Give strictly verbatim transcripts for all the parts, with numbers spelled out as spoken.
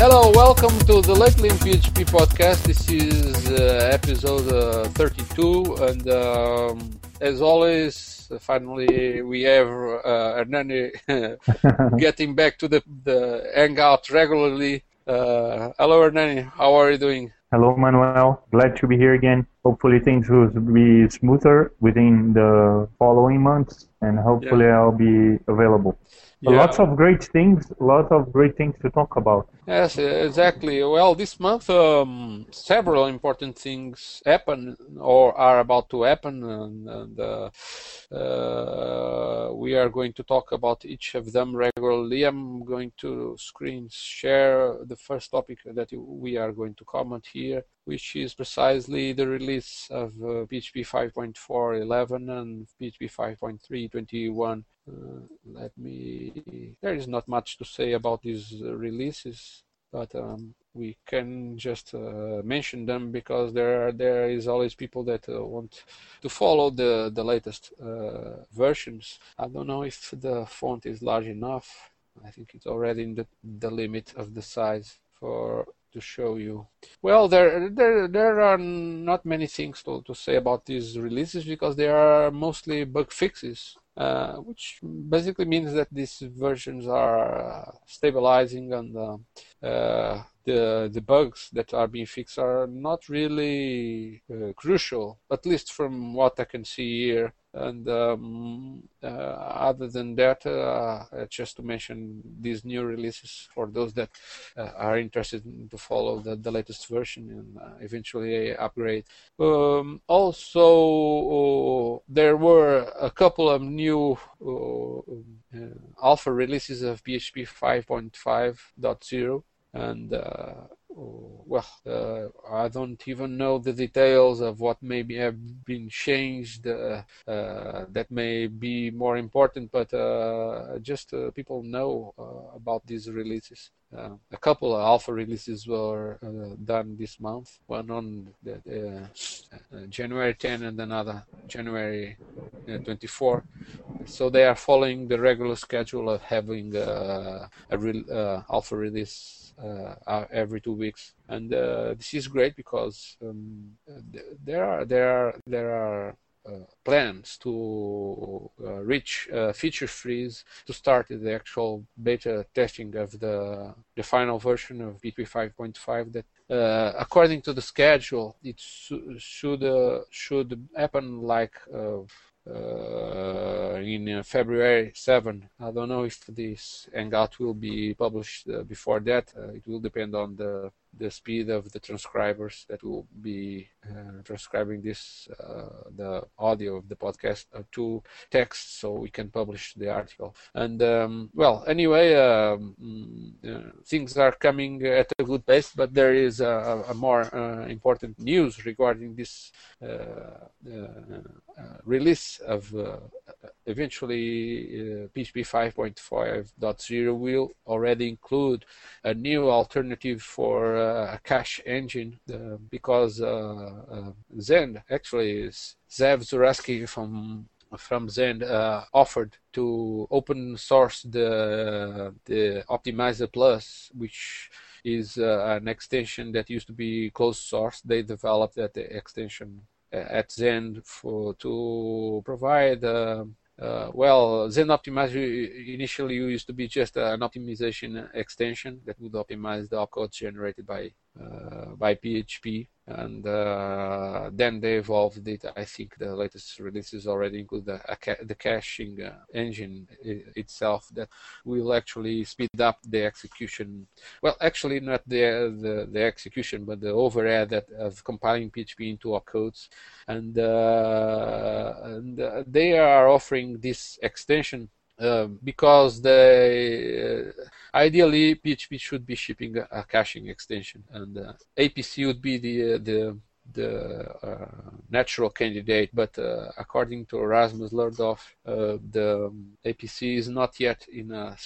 Hello, welcome to the Lately in P H P podcast. This is uh, episode uh, thirty-two, and um, as always, finally we have uh, Hernani getting back to the, the hangout regularly. Uh, hello, Hernani. How are you doing? Hello, Manuel. Glad to be here again. Hopefully things will be smoother within the following months, and hopefully Yeah. I'll be available. Yeah. Lots of great things, lots of great things to talk about. Yes, exactly. Well, this month um, several important things happen or are about to happen, and, and uh, uh, we are going to talk about each of them regularly. I'm going to screen share the first topic that we are going to comment here, which is precisely the release of uh, P H P five point four eleven and P H P five point three twenty-one. Uh, let me, there is not much to say about these uh, releases, but um, we can just uh, mention them because there are, there is always people that uh, want to follow the, the latest uh, versions. I don't know if the font is large enough. I think it's already in the, the limit of the size for to show you. Well, there there there are not many things to, to say about these releases because they are mostly bug fixes. Uh, which basically means that these versions are uh, stabilizing, and uh, uh, the the bugs that are being fixed are not really uh, crucial, at least from what I can see here. And um, uh, other than that, uh, just to mention these new releases for those that uh, are interested in to follow the, the latest version and uh, eventually upgrade. Um, also, uh, there were a couple of new uh, uh, alpha releases of P H P five point five point zero, and uh, well, uh, I don't even know the details of what may be, have been changed uh, uh, that may be more important, but uh, just uh, people know uh, about these releases. Uh, a couple of alpha releases were uh, done this month, one on the, uh, January tenth and another January twenty-fourth. So they are following the regular schedule of having uh, a real uh, alpha release uh, every two weeks, and uh, this is great because um, there are there are there are uh, plans to uh, reach uh, feature freeze to start the actual beta testing of the the final version of P H P five point five. That, uh, according to the schedule, it should uh, should happen like. Uh, Uh, in uh, February seventh. I don't know if this Hangout will be published uh, before that. Uh, it will depend on the the speed of the transcribers that will be uh, transcribing this uh, the audio of the podcast uh, to text, so we can publish the article. And um, well, anyway, um, uh, things are coming at a good pace, but there is a, a more uh, important news regarding this uh, uh, uh, release of uh, eventually uh, P H P five point five point zero will already include a new alternative for uh, a cache engine uh, because uh, uh, Zend, actually Zev Zuraski from from Zend uh, offered to open source the the Optimizer Plus, which is uh, an extension that used to be closed source. They developed that extension at Zend for to provide uh, uh, well, Zend Optimizer initially used to be just an optimization extension that would optimize the opcodes generated by uh, by P H P, and uh, then they evolved it. I think the latest releases already include the, ca the caching uh, engine itself that will actually speed up the execution. Well, actually not the the, the execution, but the overhead that of compiling P H P into opcodes, and, uh, and uh, they are offering this extension. Uh, because they uh, ideally P H P should be shipping a, a caching extension, and uh, A P C would be the uh, the the uh, natural candidate. But uh, according to Rasmus Lerdorf, uh, the um, A P C is not yet in a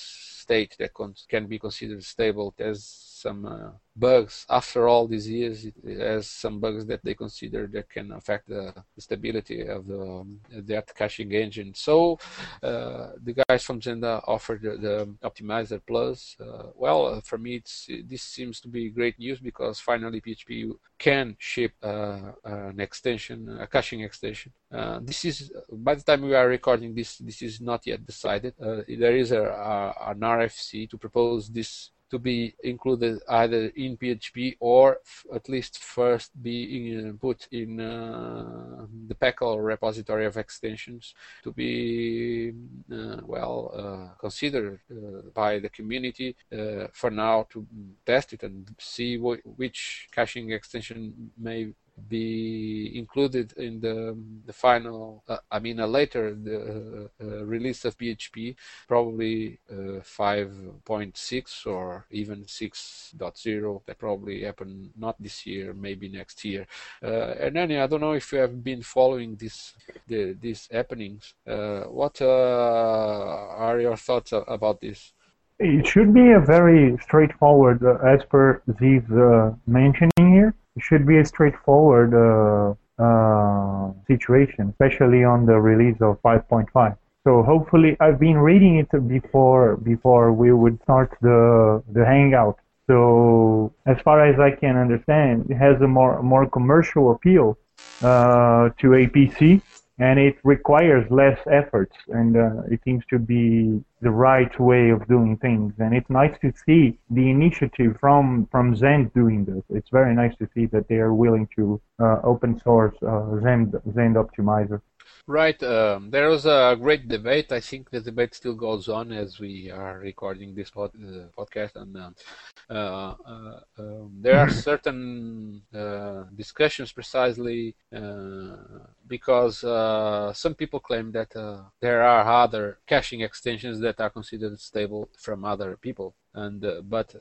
state that can be considered stable. There's some uh, bugs. After all these years, it has some bugs that they consider that can affect the, the stability of the um, that caching engine. So uh, the guys from Zenda offered the, the Optimizer Plus. Uh, well, uh, for me, it's, this seems to be great news because finally P H P can ship uh, an extension, a caching extension. Uh, this is, by the time we are recording this, this is not yet decided. Uh, there is a, a, an R F C to propose this to be included either in P H P or at least first be in, put in uh, the P E C L repository of extensions to be uh, well uh, considered uh, by the community uh, for now to test it and see wh which caching extension may be included in the the final uh, I mean uh, later the uh, release of P H P, probably uh, five point six or even six point zero. That probably happen not this year, maybe next year. uh, and then I don't know if you have been following this the, these happenings. Uh, what uh, are your thoughts about this? It should be a very straightforward, uh, as per Z's uh, mentioning here. It should be a straightforward uh, uh, situation, especially on the release of five point five. So hopefully, I've been reading it before before we would start the the hangout. So as far as I can understand, it has a more more commercial appeal uh, to A P C, and it requires less efforts, and uh, it seems to be the right way of doing things. And it's nice to see the initiative from from Zend doing this. It's very nice to see that they are willing to uh, open source uh, Zend Zend Optimizer. Right. Um, there was a great debate. I think the debate still goes on as we are recording this pod, uh, podcast. And um, uh, uh, um, there are certain uh, discussions precisely uh, because uh, some people claim that uh, there are other caching extensions that are considered stable from other people. And uh, but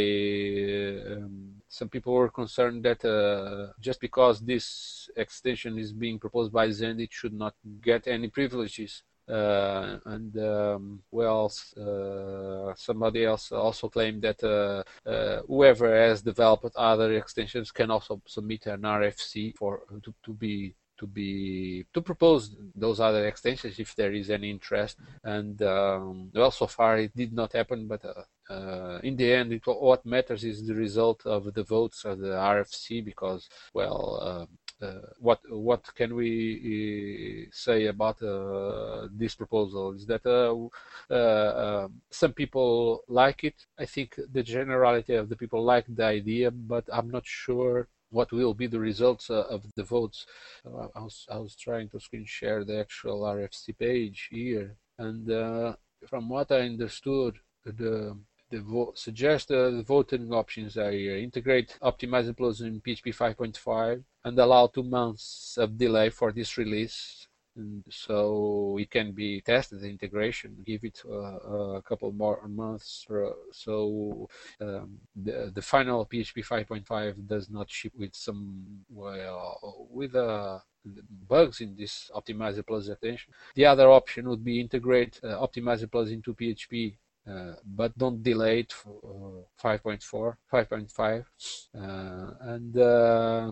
they um, some people were concerned that uh, just because this extension is being proposed by Zend, it should not get any privileges. Uh, and um, well, uh, somebody else also claimed that uh, uh, whoever has developed other extensions can also submit an R F C for to, to be to be to propose those other extensions if there is any interest. And um, well, so far it did not happen, but uh, uh, in the end, it, what matters is the result of the votes of the R F C, because well, uh, uh, what what can we uh, say about uh, this proposal is that uh, uh, uh, some people like it. I think the generality of the people like the idea, but I'm not sure what will be the results uh, of the votes. Uh, I was I was trying to screen share the actual R F C page here, and uh, from what I understood, the the vote suggested voting options are here: integrate Optimizer Plus in P H P five point five and allow two months of delay for this release. And so it can be tested, the integration, give it uh, a couple more months. For, so um, the, the final P H P five point five does not ship with some, well, with uh, bugs in this Optimizer Plus extension. The other option would be integrate uh, Optimizer Plus into P H P, uh, but don't delay it for uh, five point four, five point five. Uh, and uh,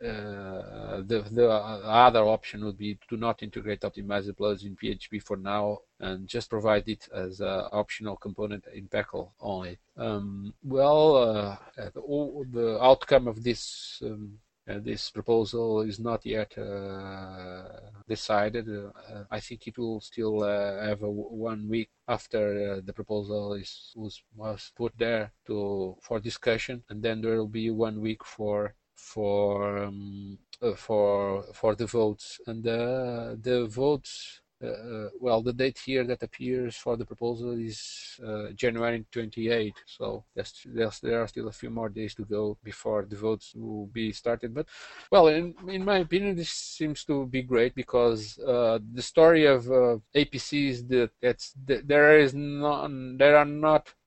Uh, the, the other option would be to not integrate Optimizer Plus in P H P for now and just provide it as an optional component in P E C L only. Um, well, uh, the, the outcome of this um, uh, this proposal is not yet uh, decided. Uh, I think it will still uh, have a one week after uh, the proposal is was, was put there to for discussion, and then there will be one week for for um, uh, for for the votes. And uh, the votes uh, well, the date here that appears for the proposal is uh, January twenty-eighth, so there's, there's, there are still a few more days to go before the votes will be started. But well, in, in my opinion, this seems to be great, because uh, the story of uh, A P C is that it's, that there is none, there are not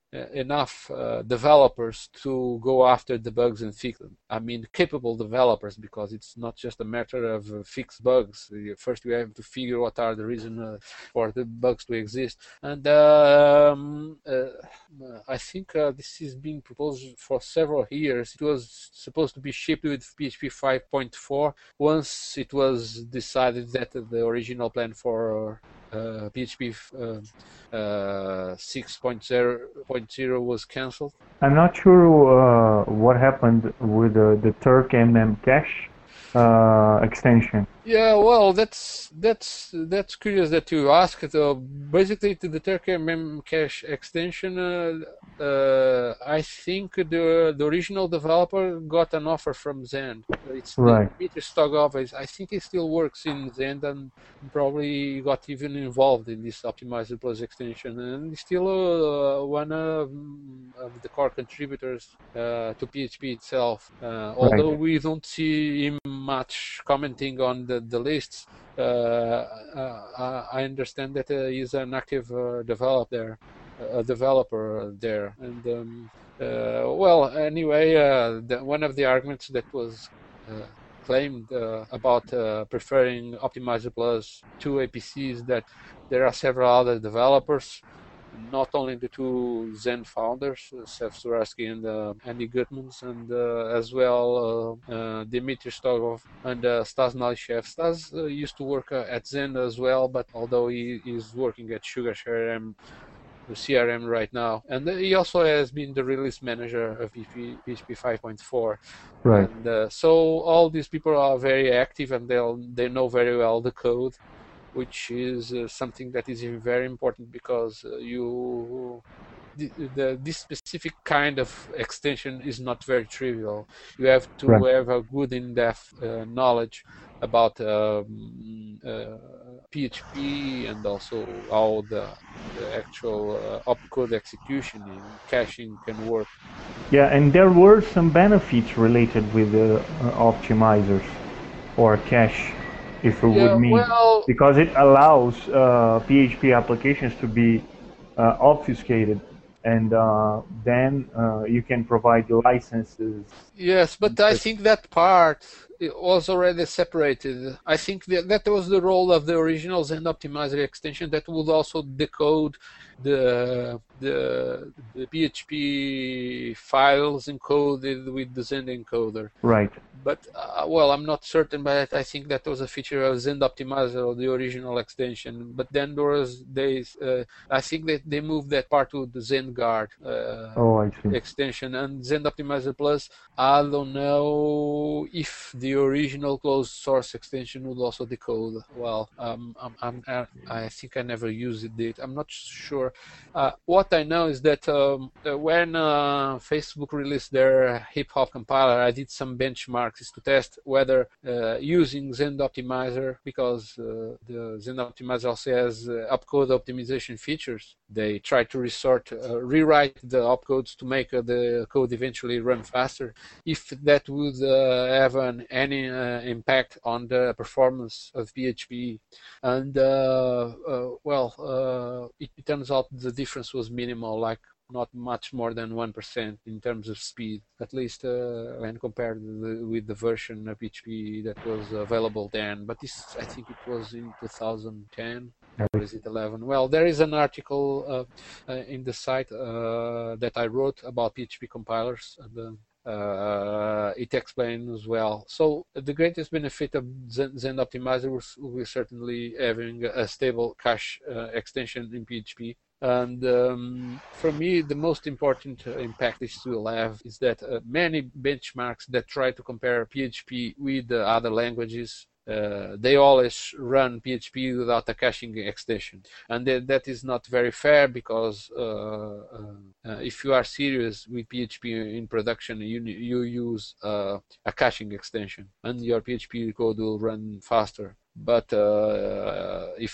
uh, enough uh, developers to go after the bugs and fix them. I mean, capable developers, because it's not just a matter of uh, fix bugs. First, we have to figure what are the reasons uh, for the bugs to exist. And um, uh, I think uh, this is being proposed for several years. It was supposed to be shipped with P H P five point four. Once it was decided that the original plan for uh, P H P uh, uh, six point zero was cancelled. I'm not sure uh, what happened with uh, the Turk M M cache uh, extension. Yeah, well, that's that's that's curious that you asked. Uh, basically, to the Turk M M cache extension, uh, uh, I think the the original developer got an offer from Zend. It's right. Dmitry Stogov. I think he still works in Zend and probably got even involved in this Optimizer Plus extension, and he's still uh, one of, of the core contributors uh, to P H P itself. Uh, although right. we don't see him much commenting on the the lists, uh, uh, I understand that uh, he's an active uh, developer there, a developer there, and um, uh, well, anyway, uh, the, one of the arguments that was uh, claimed uh, about uh, preferring Optimizer Plus to A P Cs that there are several other developers, not only the two Zend founders, uh, Seth Zurasky and uh, Andy Gutmans, and uh, as well uh, uh, Dmitry Stogov and uh, Stas Nalishev. Stas uh, used to work uh, at Zend as well, but although he is working at Sugar C R M, the C R M right now, and he also has been the release manager of P H P five point four. Right. And uh, so all these people are very active, and they they know very well the code, which is uh, something that is very important, because uh, you the, the, this specific kind of extension is not very trivial. You have to right. have a good in-depth uh, knowledge about um, uh, P H P and also how the, the actual uh, opcode execution in caching can work. Yeah, and there were some benefits related with the uh, optimizers or cache, if it yeah, would mean, well, because it allows uh, P H P applications to be uh, obfuscated, and uh, then uh, you can provide licenses. Yes, but I think that part was already separated. I think that, that was the role of the original Zend Optimizer extension that would also decode the the, the P H P files encoded with the Zend encoder. Right. But, uh, well, I'm not certain, but I think that was a feature of Zend Optimizer or the original extension. But then there was, they, uh, I think that they moved that part to the Zend Guard uh, oh, I see. extension. And Zend Optimizer Plus, I don't know if the original closed source extension would also decode. Well, um, I'm, I'm, I think I never used it. I'm not sure. Uh, what I know is that um, when uh, Facebook released their hip hop compiler, I did some benchmarks to test whether uh, using Zend Optimizer, because uh, the Zend Optimizer also has uh, opcode optimization features. They try to resort, uh, rewrite the opcodes to make uh, the code eventually run faster. If that would uh, have an, any uh, impact on the performance of P H P, and uh, uh, well, uh, it, it turns out the difference was minimal, like not much more than one percent in terms of speed, at least uh, when compared the, with the version of P H P that was available then. But this, I think it was in two thousand ten, or is it eleven? Well, there is an article uh, uh, in the site uh, that I wrote about P H P compilers, and uh, uh, it explains well. So the greatest benefit of Zend, Zend Optimizer was, was certainly having a stable cache uh, extension in P H P. And um, for me, the most important uh, impact this will have is that uh, many benchmarks that try to compare P H P with uh, other languages, uh, they always run P H P without a caching extension. And th that is not very fair, because uh, uh, uh, if you are serious with P H P in production, you, you use uh, a caching extension, and your P H P code will run faster. But uh, if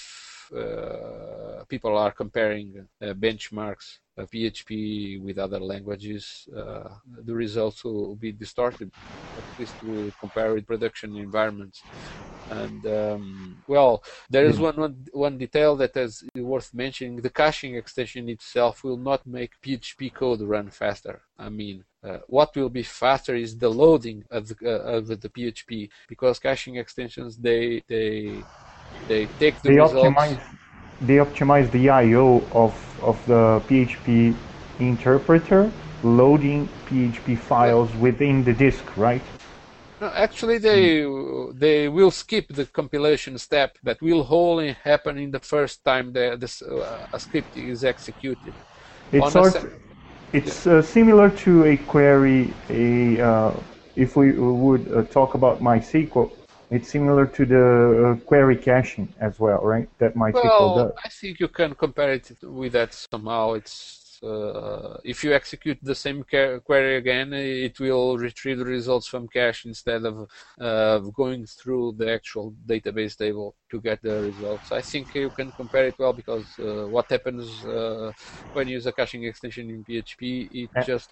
Uh, people are comparing uh, benchmarks of P H P with other languages, uh, the results will be distorted, at least to compare with production environments. And um, well, there is one, one one detail that is worth mentioning. The caching extension itself will not make P H P code run faster. I mean, uh, what will be faster is the loading of the, uh, of the P H P, because caching extensions they they they take the They results. optimize they optimize the I O of of the P H P interpreter, loading P H P files Well, within the disk, right? no, actually, they they will skip the compilation step. That will only happen in the first time the this uh, a script is executed. It's On a sort se- yeah. it's uh, similar to a query. A uh, If we would uh, talk about MySQL, it's similar to the uh, query caching as well, right? That MySQL Well, does. I think you can compare it with that somehow. It's uh, if you execute the same query again, it will retrieve the results from cache instead of uh, going through the actual database table to get the results. I think you can compare it well, because uh, what happens uh, when you use a caching extension in P H P, it Uh, just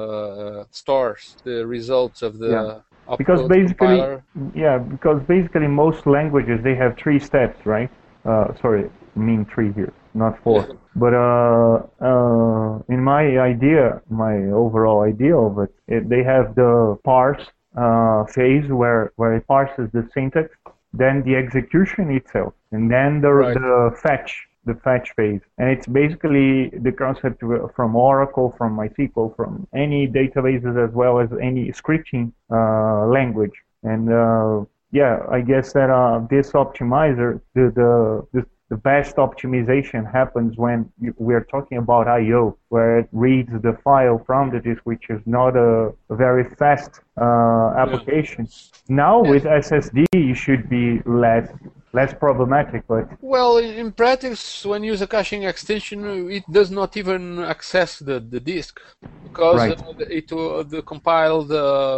uh, stores the results of yeah, the because opcode basically, compiler. yeah, because basically most languages they have three steps, right? Uh, sorry, I mean three here, not Yeah. four. But uh, uh, in my idea, my overall idea of it, it they have the parse uh, phase where where it parses the syntax, then the execution itself, and then the Right. the fetch, the fetch phase. And it's basically the concept from Oracle, from MySQL, from any databases, as well as any scripting uh, language. And uh, yeah, I guess that uh, this optimizer, the the, the the best optimization happens when we're talking about I O, where it reads the file from the disk, which is not a, a very fast uh, Yeah. application. Now Yes. with S S D, it should be less less problematic, but Well, in, in practice, when you use a caching extension, it does not even access the, the disk, because uh, right, it uh, the compiled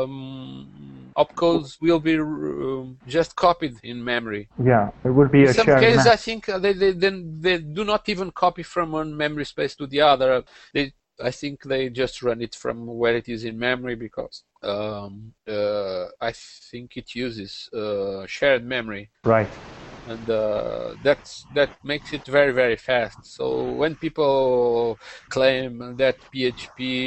um, opcodes will be uh, just copied in memory. yeah, it would be In a some shared cases, map. I think uh, they they then they do not even copy from one memory space to the other. They I think they just run it from where it is in memory, because um, uh, I think it uses uh, shared memory. Right. And uh, that's that makes it very very fast. So when people claim that P H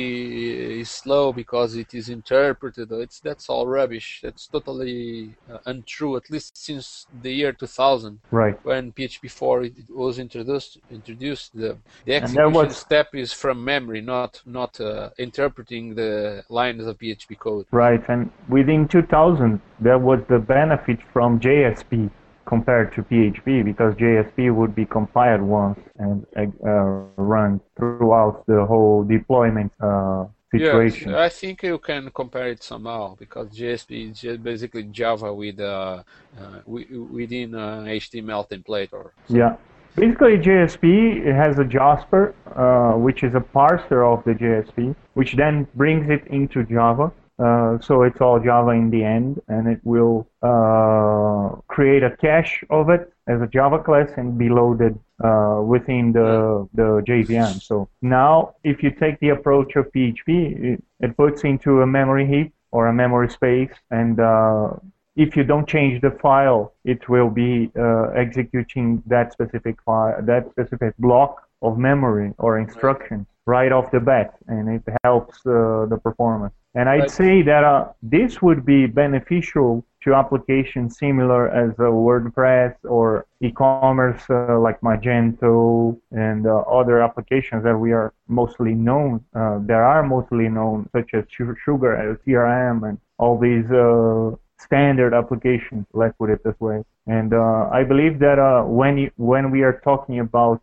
P is slow because it is interpreted, it's that's all rubbish. That's totally uh, untrue. At least since the year two thousand, Right. when P H P four was introduced, introduced the the And that execution was step is from memory, not not uh, interpreting the lines of P H P code. right. And within two thousand, there was the benefit from J S P compared to P H P, because J S P would be compiled once and uh, run throughout the whole deployment uh, Yes, situation. I think you can compare it somehow, because J S P is just basically Java with uh, uh, within an H T M L template or so. Yeah. Basically, J S P has a Jasper, uh, which is a parser of the J S P, which then brings it into Java. Uh, so it's all Java in the end, and it will uh, create a cache of it as a Java class and be loaded uh, within the, the J V M. So now, if you take the approach of P H P, it, it puts into a memory heap or a memory space, and uh, if you don't change the file, it will be uh, executing that specific file, that specific block of memory or instructions right off the bat, and it helps uh, the performance. And I'd Right. say that uh, this would be beneficial to applications similar as uh, WordPress or e-commerce uh, like Magento and uh, other applications that we are mostly known, uh, that are mostly known, such as Sugar, C R M, and all these uh, standard applications, let's put it this way. And uh, I believe that uh, when you, when we are talking about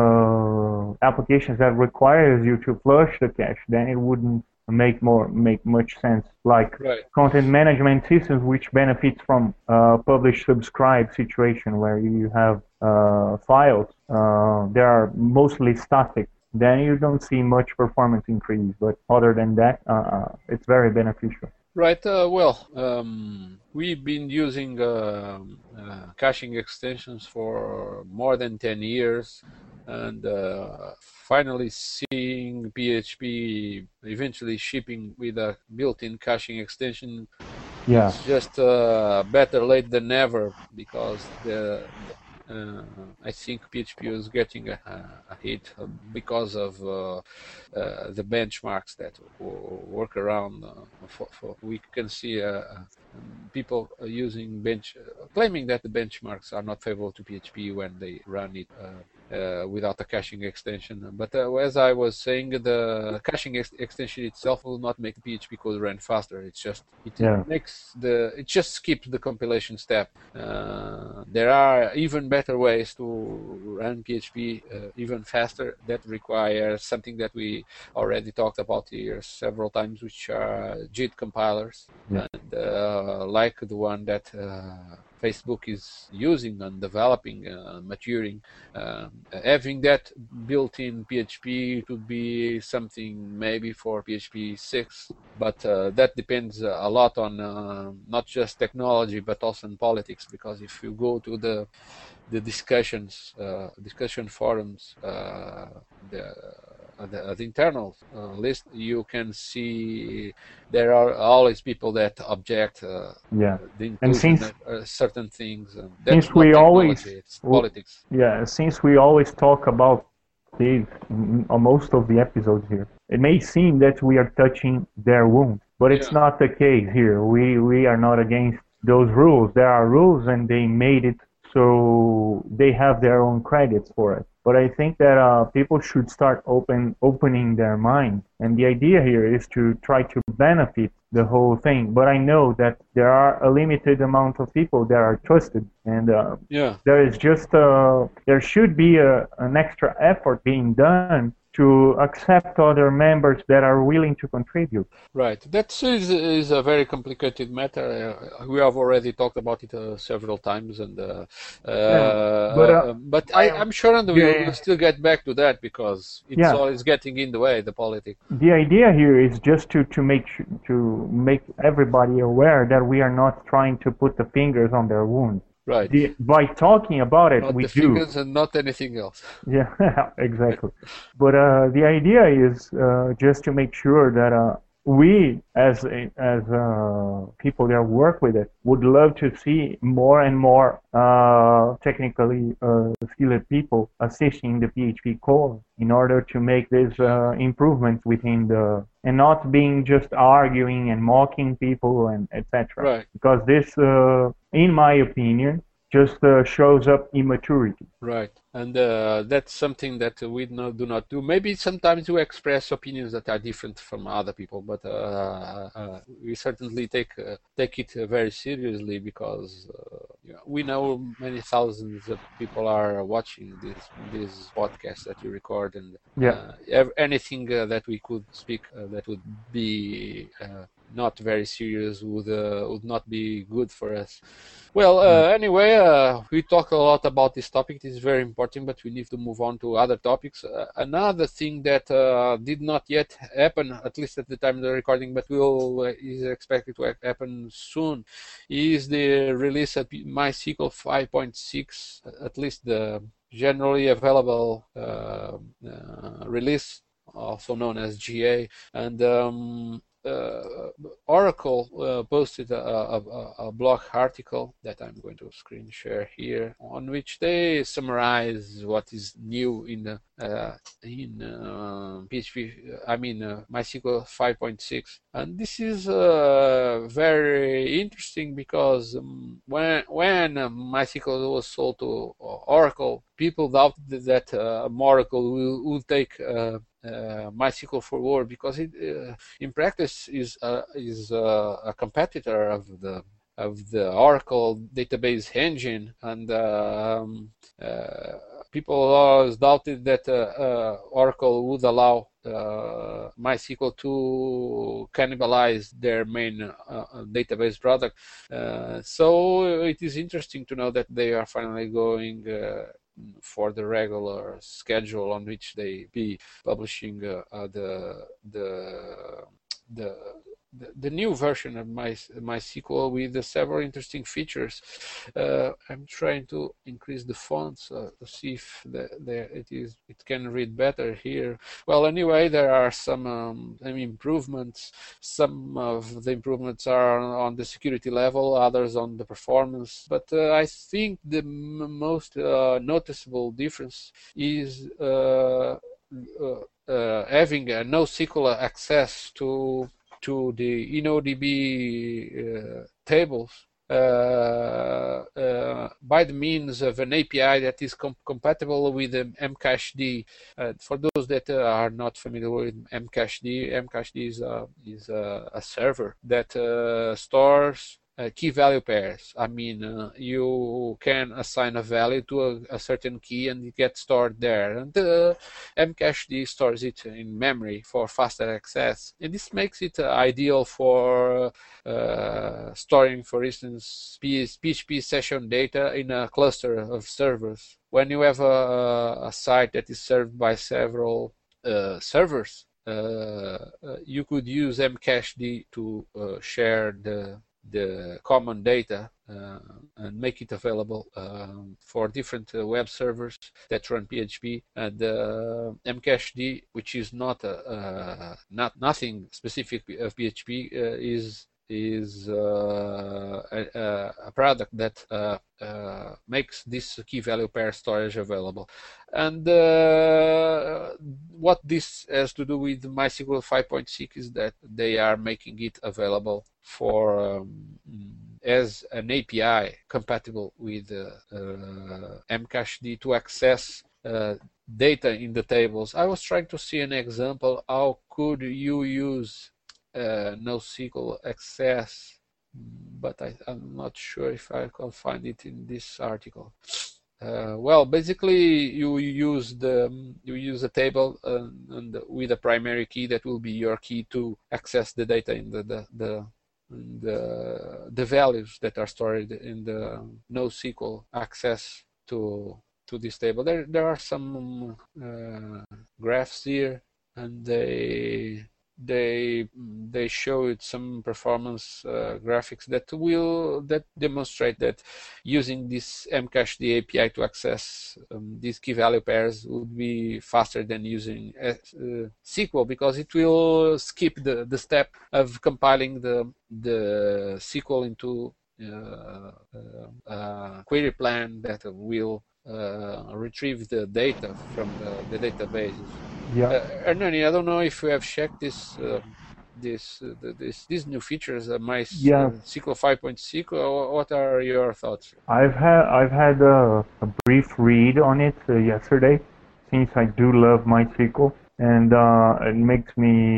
uh, applications that requires you to flush the cache, then it wouldn't make more make much sense. Like Right. content management systems, which benefits from uh, publish subscribe situation, where you have uh, files, uh, they are mostly static. Then you don't see much performance increase. But other than that, uh, it's very beneficial. Right. Uh, well, um, we've been using uh, uh, caching extensions for more than ten years, and uh, finally seeing P H P eventually shipping with a built-in caching extension Yeah. It's just uh, better late than never because the, the uh, I think P H P is getting a, a hit because of uh, uh, the benchmarks that work around. Uh, for, for, we can see uh, people using bench, uh, claiming that the benchmarks are not favorable to P H P when they run it uh, uh, without a caching extension. But uh, as I was saying, the caching ex extension itself will not make the P H P code run faster. It's just it Yeah. makes the it just skips the compilation step. Uh, there are even better ways to run P H P uh, even faster that require something that we already talked about here several times, which are J I T compilers, Yeah. and uh, like the one that uh, Facebook is using and developing, uh, maturing. Um, having that built in P H P would be something maybe for P H P six, but uh, that depends a lot on uh, not just technology but also on politics, because if you go to the the discussions, uh, discussion forums, uh, the, uh, the, the internal uh, list, you can see there are always people that object uh, Yeah. the And inclusion since of uh, certain things. And since that's not we always, technology; it's w- politics. yeah, since we always talk about this mm, on most of the episodes here, it may seem that we are touching their wound, but it's Yeah, not the case here. We we are not against those rules. There are rules, and they made it so they have their own credits for it. But I think that uh, people should start open opening their mind, and the idea here is to try to benefit the whole thing. But I know that there are a limited amount of people that are trusted, and uh, yeah. there is just uh, there should be a, an extra effort being done to accept other members that are willing to contribute. Right. That is, is a very complicated matter. Uh, we have already talked about it uh, several times, and uh, uh, Yeah, but uh, uh, but I, I I'm sure and we'll, we'll yeah, still get back to that because it's yeah. always getting in the way, the politics. The idea here is just to to make to make everybody aware that we are not trying to put the fingers on their wound. Right. The, by talking about it, Not we the do. fingers and not anything else. Yeah, exactly. But uh, the idea is uh, just to make sure that uh, we, as a- as uh, people that work with it, would love to see more and more uh, technically uh, skilled people assisting the P H P core in order to make these Yeah. uh, improvements within the and not being just arguing and mocking people and et cetera. Right. Because this, uh, in my opinion, just uh, shows up immaturity. Right, and uh, that's something that we no, do not do. Maybe sometimes we express opinions that are different from other people, but uh, uh, we certainly take uh, take it uh, very seriously because uh, you know, we know many thousands of people are watching this this podcast that we record, and Yeah. uh, ev anything uh, that we could speak uh, that would be uh, not very serious would uh, would not be good for us. Well, uh, anyway, uh, we talked a lot about this topic. It is very important, but we need to move on to other topics. Uh, another thing that uh, did not yet happen, at least at the time of the recording, but will uh, is expected to happen soon, is the release of MySQL five point six, at least the generally available uh, uh, release, also known as G A, and um, uh, Oracle uh, posted a, a, a blog article that I'm going to screen share here, on which they summarize what is new in the uh, in uh, P H P. I mean uh, MySQL five point six, and this is uh, very interesting because um, when when uh, MySQL was sold to Oracle, people doubted that uh, Oracle will, will take uh, Uh, MySQL Forward because it, uh, in practice, is uh, is uh, a competitor of the of the Oracle database engine, and um, uh, people always doubted that uh, uh, Oracle would allow uh, MySQL to cannibalize their main uh, database product. Uh, so it is interesting to know that they are finally going Uh, for the regular schedule on which they be publishing uh, uh, the the the the, the new version of my MySQL with uh, several interesting features. Uh, I'm trying to increase the fonts uh, to see if the, the, it is it can read better here. Well, anyway, there are some, um, some improvements. Some of the improvements are on the security level, others on the performance. But uh, I think the m most uh, noticeable difference is uh, uh, uh, having a NoSQL access to to the InnoDB uh, tables uh, uh, by the means of an A P I that is com compatible with the Mcached. Uh, for those that uh, are not familiar with Mcached, Mcached is a, is a, a server that uh, stores Uh, key value pairs. I mean, uh, you can assign a value to a, a certain key and it gets stored there. And uh, Mcached stores it in memory for faster access. And this makes it uh, ideal for uh, storing, for instance, P H P session data in a cluster of servers. When you have a, a site that is served by several uh, servers, uh, uh, you could use Mcached to uh, share the the common data uh, and make it available um, for different uh, web servers that run P H P. And uh, Mcached, which is not a, uh, not nothing specific of P H P, uh, is is uh, a, a product that uh, uh, makes this key value pair storage available. And uh, what this has to do with MySQL five point six is that they are making it available for um, as an A P I compatible with uh, uh, Mcached to access uh, data in the tables. I was trying to see an example. How could you use Uh, NoSQL access, but I, I'm not sure if I can find it in this article. Uh, well, basically, you use the you use a table uh, and with a primary key that will be your key to access the data in the the, the the the values that are stored in the NoSQL access to to this table. There there are some uh, graphs here, and they. They they showed some performance uh, graphics that will that demonstrate that using this Mcached A P I to access um, these key value pairs would be faster than using uh, S Q L, because it will skip the the step of compiling the the S Q L into uh, uh, a query plan that will uh, retrieve the data from the, the databases. Yeah. Uh, Hernani, I don't know if you have checked this, uh, this, uh, this, these new features, uh, my Yeah. uh, S Q L five point six. What are your thoughts? I've had I've had a, a brief read on it uh, yesterday, since I do love MySQL, and uh, it makes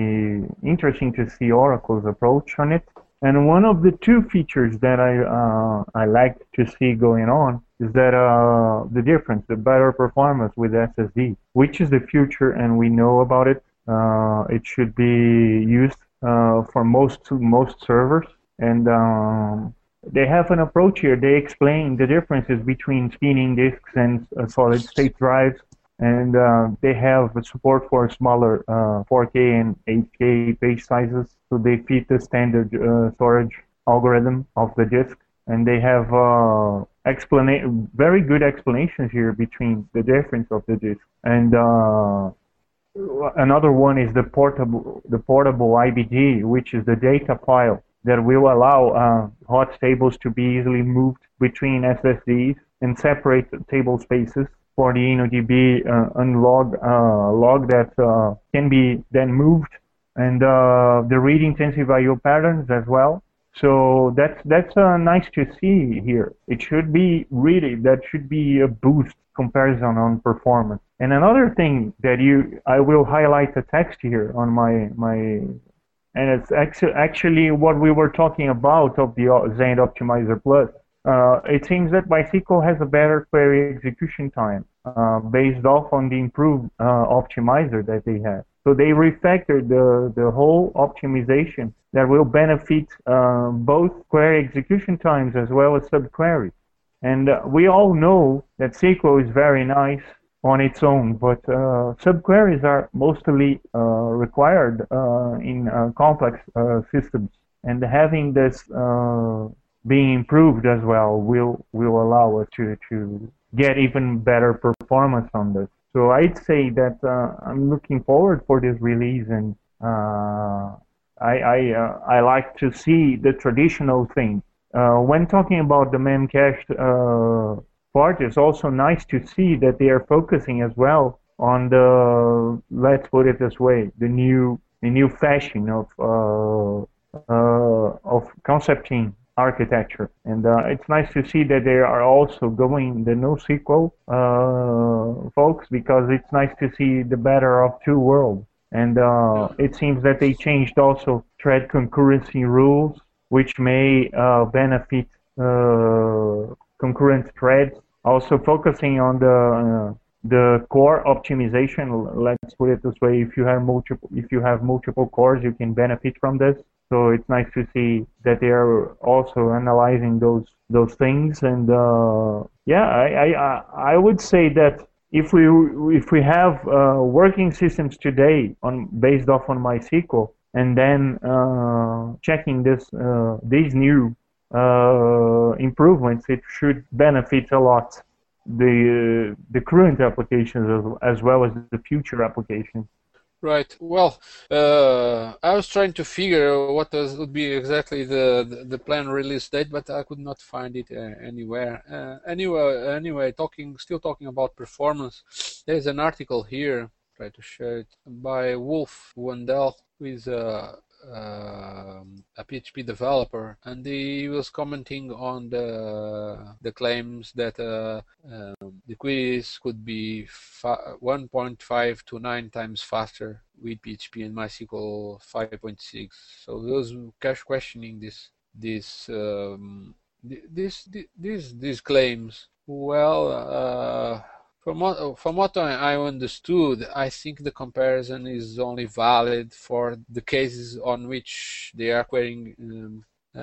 me interesting to see Oracle's approach on it. And one of the two features that I uh, I like to see going on is that uh, the difference, the better performance with S S D, which is the future, and we know about it. Uh, it should be used uh, for most most servers, and um, they have an approach here. They explain the differences between spinning disks and uh, solid-state drives, and uh, they have support for smaller uh, four K and eight K page sizes, so they fit the standard uh, storage algorithm of the disk. And they have uh, explana- very good explanations here between the difference of the disk. And uh, another one is the portable, the portable I B D, which is the data file that will allow uh, hot tables to be easily moved between S S Ds and separate table spaces for the InnoDB uh, unlog uh, log that uh, can be then moved, and uh, the read intensive I O patterns as well. So that's that's uh, nice to see here. It should be really that should be a boost comparison on performance. And another thing that you I will highlight the text here on my my, and it's actually actually what we were talking about of the Zend Optimizer Plus. Uh, it seems that MySQL has a better query execution time uh, based off on the improved uh, optimizer that they have. So they refactored the, the whole optimization that will benefit uh, both query execution times as well as subquery. And uh, we all know that S Q L is very nice on its own, but uh, subqueries are mostly uh, required uh, in uh, complex uh, systems, and having this uh, being improved as well will will allow us to to get even better performance on this. So I'd say that uh, I'm looking forward for this release, and uh, I I, uh, I like to see the traditional thing. Uh, when talking about the memcached uh, part, it's also nice to see that they are focusing as well on the, let's put it this way, the new the new fashion of uh, uh, of concepting architecture, and uh, it's nice to see that they are also going the NoSQL uh, folks, because it's nice to see the better of two worlds. And uh, it seems that they changed also thread concurrency rules, which may uh, benefit uh, concurrent threads. Also focusing on the uh, the core optimization. Let's put it this way: if you have multiple if you have multiple cores, you can benefit from this. So it's nice to see that they are also analyzing those those things. And uh, yeah, I, I I would say that if we if we have uh, working systems today on based off on MySQL, and then uh, checking this uh, these new uh, improvements, it should benefit a lot the uh, the current applications as, as well as the future applications. Right. Well, uh, I was trying to figure what was, would be exactly the, the, the planned release date, but I could not find it uh, anywhere. Uh, anyway, anyway, talking, still talking about performance. There's an article here, try to share it, by Wolf Wendell, who is a, uh, a P H P developer, and he was commenting on the the claims that uh, um, the queries could be one point five to nine times faster with P H P and MySQL five point six. So he was questioning this this um, this these these claims. Well, uh, From what, from what I understood, I think the comparison is only valid for the cases on which they are querying um,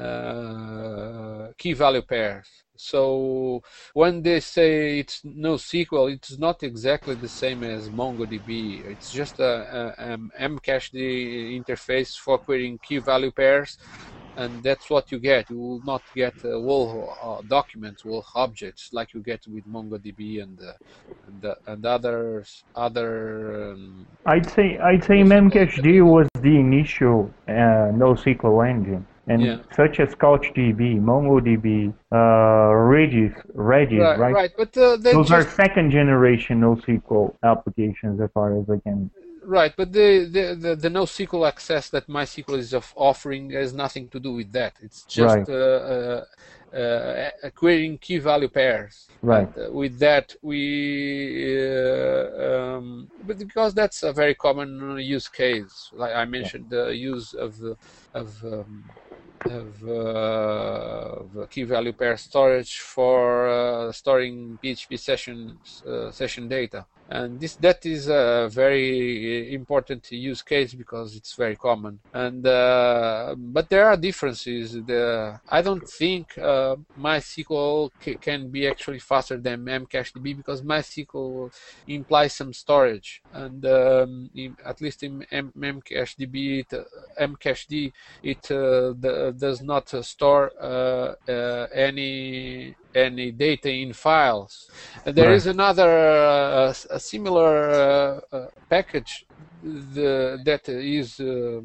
uh, key value pairs. So when they say it's NoSQL, it's not exactly the same as MongoDB. It's just a, a, a Memcached interface for querying key value pairs. And that's what you get. You will not get uh, whole uh, documents, whole objects like you get with MongoDB and uh, and, uh, and others. Other. Um, I'd say I'd say Memcached was the initial uh, NoSQL engine, and yeah. such as CouchDB, MongoDB, uh, Redis, Redis, right? Right. Right. But uh, those just... are second generation NoSQL applications, as far as I can. Right, but the, the, the, the NoSQL access that MySQL is offering has nothing to do with that. It's just right. uh, uh, uh, querying key value pairs. Right. But, uh, with that, we, uh, um, but because that's a very common use case. Like I mentioned, yeah. the use of of um, of, uh, of key value pair storage for uh, storing P H P sessions uh, session data. And this that is a very important use case because it's very common. And uh, but there are differences. The, I don't think uh, MySQL c- can be actually faster than MemcacheDB because MySQL implies some storage, and um, in, at least in M- MemcacheDB, it, uh, Memcached, it uh, the, does not uh, store uh, uh, any. any data in files. And there right. is another uh, a similar uh, uh, package the, that is uh,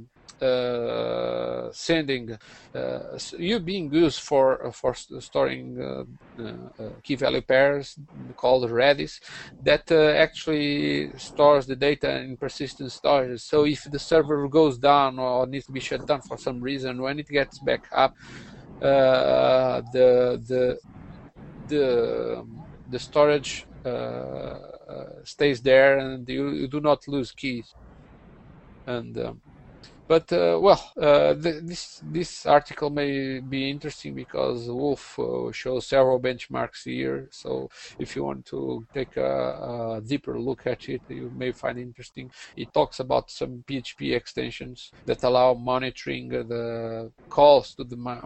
uh, sending uh, you being used for for storing uh, uh, key value pairs called Redis that uh, actually stores the data in persistent storage. So if the server goes down or needs to be shut down for some reason, when it gets back up, uh, the the the the storage uh, uh, stays there, and you, you do not lose keys. And um, but uh, well, uh, th- this this article may be interesting because Wolf uh, shows several benchmarks here. So if you want to take a, a deeper look at it, you may find it interesting. It talks about some P H P extensions that allow monitoring the calls to the My-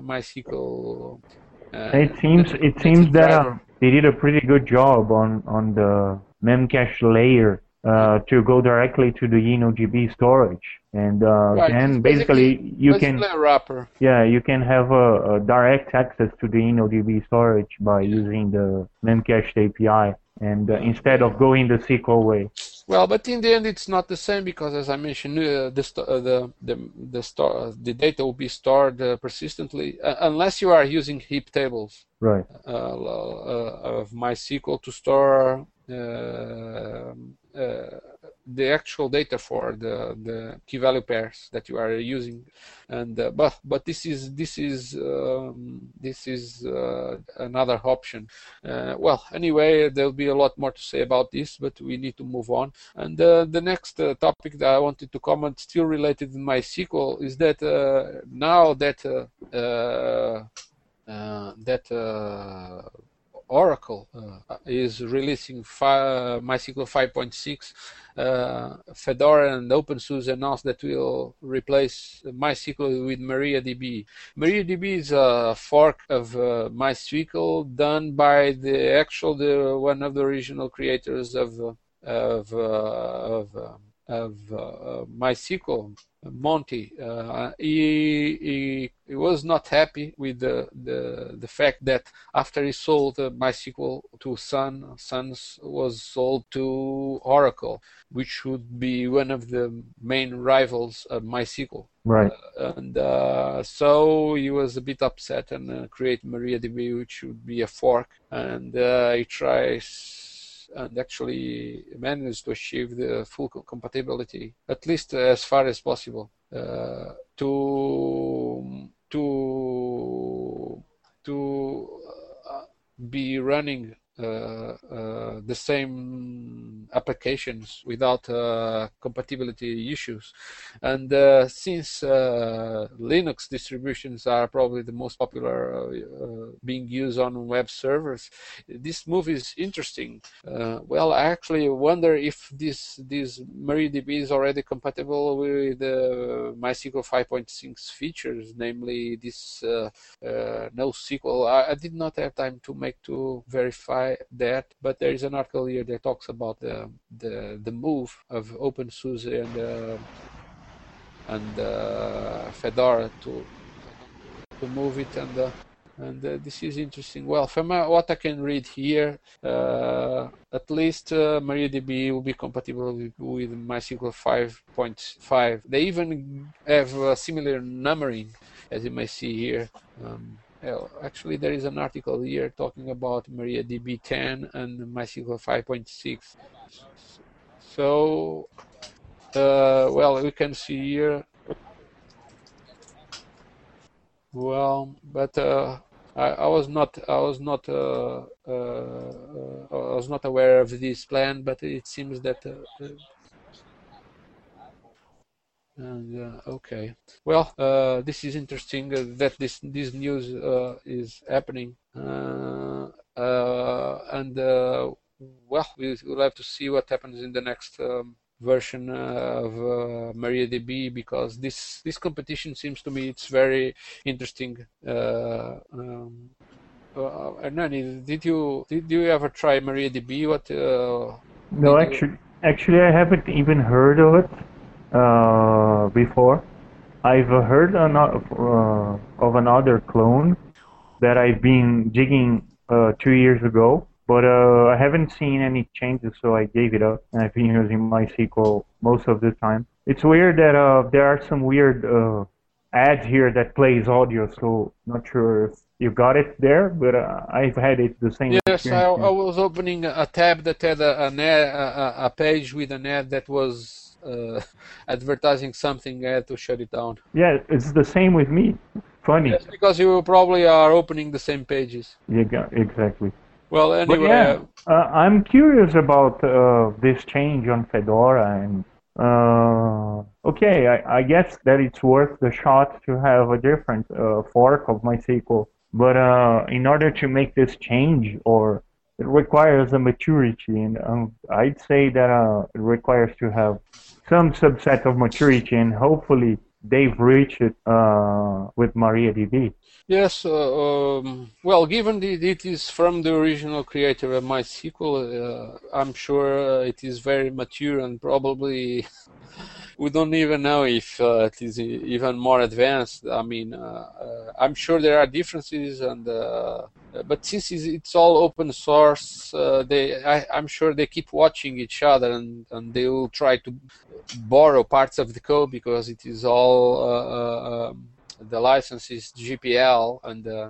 MySQL. Uh, it seems it seems that uh, they did a pretty good job on on the memcache layer uh, to go directly to the InnoDB storage, and uh, Right. then It's basically basically, you basically can a wrapper. yeah you can have a, a direct access to the InnoDB storage by using the memcache A P I, and uh, instead of going the S Q L way. Well, but in the end, it's not the same because, as I mentioned, uh, the, sto- uh, the the the store the data will be stored uh, persistently uh, unless you are using heap tables Right. uh, uh, of MySQL to store uh, uh, the actual data for the the key value pairs that you are using, and uh, but but this is this is um, this is uh, another option. Uh, well, anyway, there'll be a lot more to say about this, but we need to move on. And uh, the next uh, topic that I wanted to comment, still related to MySQL, is that uh, now that uh, uh, uh, that uh, Oracle uh, is releasing fi- MySQL five point six. Uh, Fedora and OpenSUSE announced that will replace MySQL with MariaDB. MariaDB is a fork of uh, MySQL done by the actual the one of the original creators of of uh, of, uh, of uh, MySQL. Monty, uh, he, he he was not happy with the the, the fact that after he sold uh, MySQL to Sun, Sun was sold to Oracle, which would be one of the main rivals of MySQL. Right. Uh, and uh, so he was a bit upset and uh, created MariaDB, which would be a fork, and uh, he tries. And actually managed to achieve the full compatibility, at least as far as possible, uh, to to to uh, be running uh, uh, the same applications without uh, compatibility issues. And uh, since uh, Linux distributions are probably the most popular uh, uh, being used on web servers, this move is interesting. Uh, well, I actually wonder if this this MariaDB is already compatible with uh, MySQL five point six features, namely this uh, uh, NoSQL. I, I did not have time to make to verify that, but there is an article here that talks about the the, the move of OpenSUSE and uh, and uh, Fedora to to move it, and uh, and uh, this is interesting. Well, from uh, what I can read here, uh, at least uh, MariaDB will be compatible with, with MySQL five point five. They even have uh, similar numbering, as you may see here. Um, Well, actually, there is an article here talking about MariaDB ten and MySQL five point six. So, uh, well, we can see here. Well, but uh, I, I was not, I was not, uh, uh, I was not aware of this plan. But it seems that. Uh, And uh, okay, well, uh, this is interesting uh, that this this news uh, is happening, uh, uh, and uh, well, we will have to see what happens in the next um, version uh, of uh, MariaDB, because this this competition seems to me it's very interesting. Uh, um, uh, Hernani, did you did you ever try MariaDB? What? Uh, No, did you... actually, actually, I haven't even heard of it uh, before. I've heard an, uh, of another clone that I've been digging uh, two years ago, but uh, I haven't seen any changes, so I gave it up, and I've been using MySQL most of the time. It's weird that uh, there are some weird uh, ads here that plays audio, so not sure if you got it there, but uh, I've had it the same. Yes, I, I was opening a tab that had a, an ad, a, a page with an ad that was uh, advertising something. I had to shut it down. Yeah, it's the same with me. Funny. Yes, because you probably are opening the same pages. Yeah, exactly. Well, anyway. But yeah, uh, I'm curious about uh, this change on Fedora, and uh, okay, I, I guess that it's worth the shot to have a different uh, fork of MySQL. But uh, in order to make this change, or it requires a maturity, and um, I'd say that uh, it requires to have some subset of maturity, and hopefully they've reached it uh, with MariaDB. Yes, uh, um, well, given that it is from the original creator of MySQL, uh, I'm sure uh, it is very mature and probably we don't even know if uh, it is e- even more advanced. I mean, uh, uh, I'm sure there are differences, and uh, uh, but since it's, it's all open source, uh, they I, I'm sure they keep watching each other, and, and they will try to borrow parts of the code because it is all uh, uh, um, the license is G P L, and uh,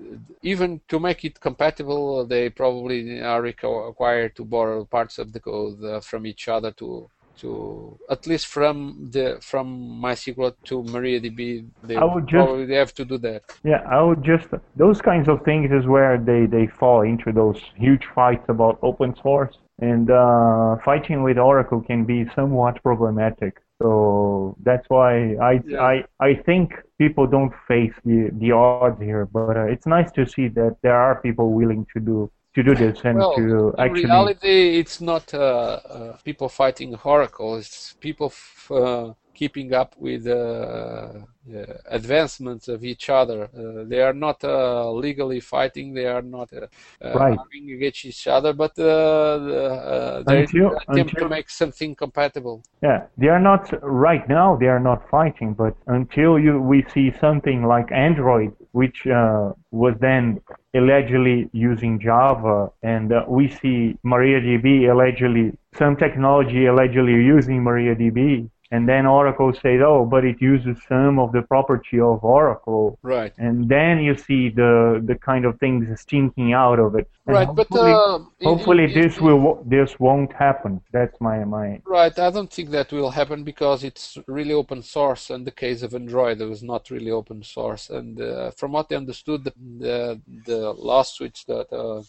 even to make it compatible, they probably are required to borrow parts of the code uh, from each other to to at least from the from MySQL to MariaDB. They I would just probably have to do that. Yeah, I would just those kinds of things is where they they fall into those huge fights about open source, and uh, fighting with Oracle can be somewhat problematic. So that's why I Yeah. I I think people don't face the the odds here, but uh, it's nice to see that there are people willing to do to do this and Well, to in actually. reality, it's not uh, uh, people fighting Oracle. It's people f- uh, keeping up with uh, uh, advancements of each other. Uh, they are not uh, legally fighting. They are not uh, uh, Right. arguing against each other, but uh, the, uh, they Until attempt to until make something compatible. Yeah, they are not right now. They are not fighting, but until you we see something like Android, which uh, was then allegedly using Java, and uh, we see MariaDB allegedly some technology allegedly using MariaDB, and then Oracle says, "Oh, but it uses some of the property of Oracle," Right. and then you see the the kind of things stinking out of it, and Right, but hopefully, uh, in, in, hopefully this in, will this won't happen. That's my my Right, I don't think that will happen because it's really open source. In the case of Android, it was not really open source. And uh, from what I understood, the the, the lawsuits that uh,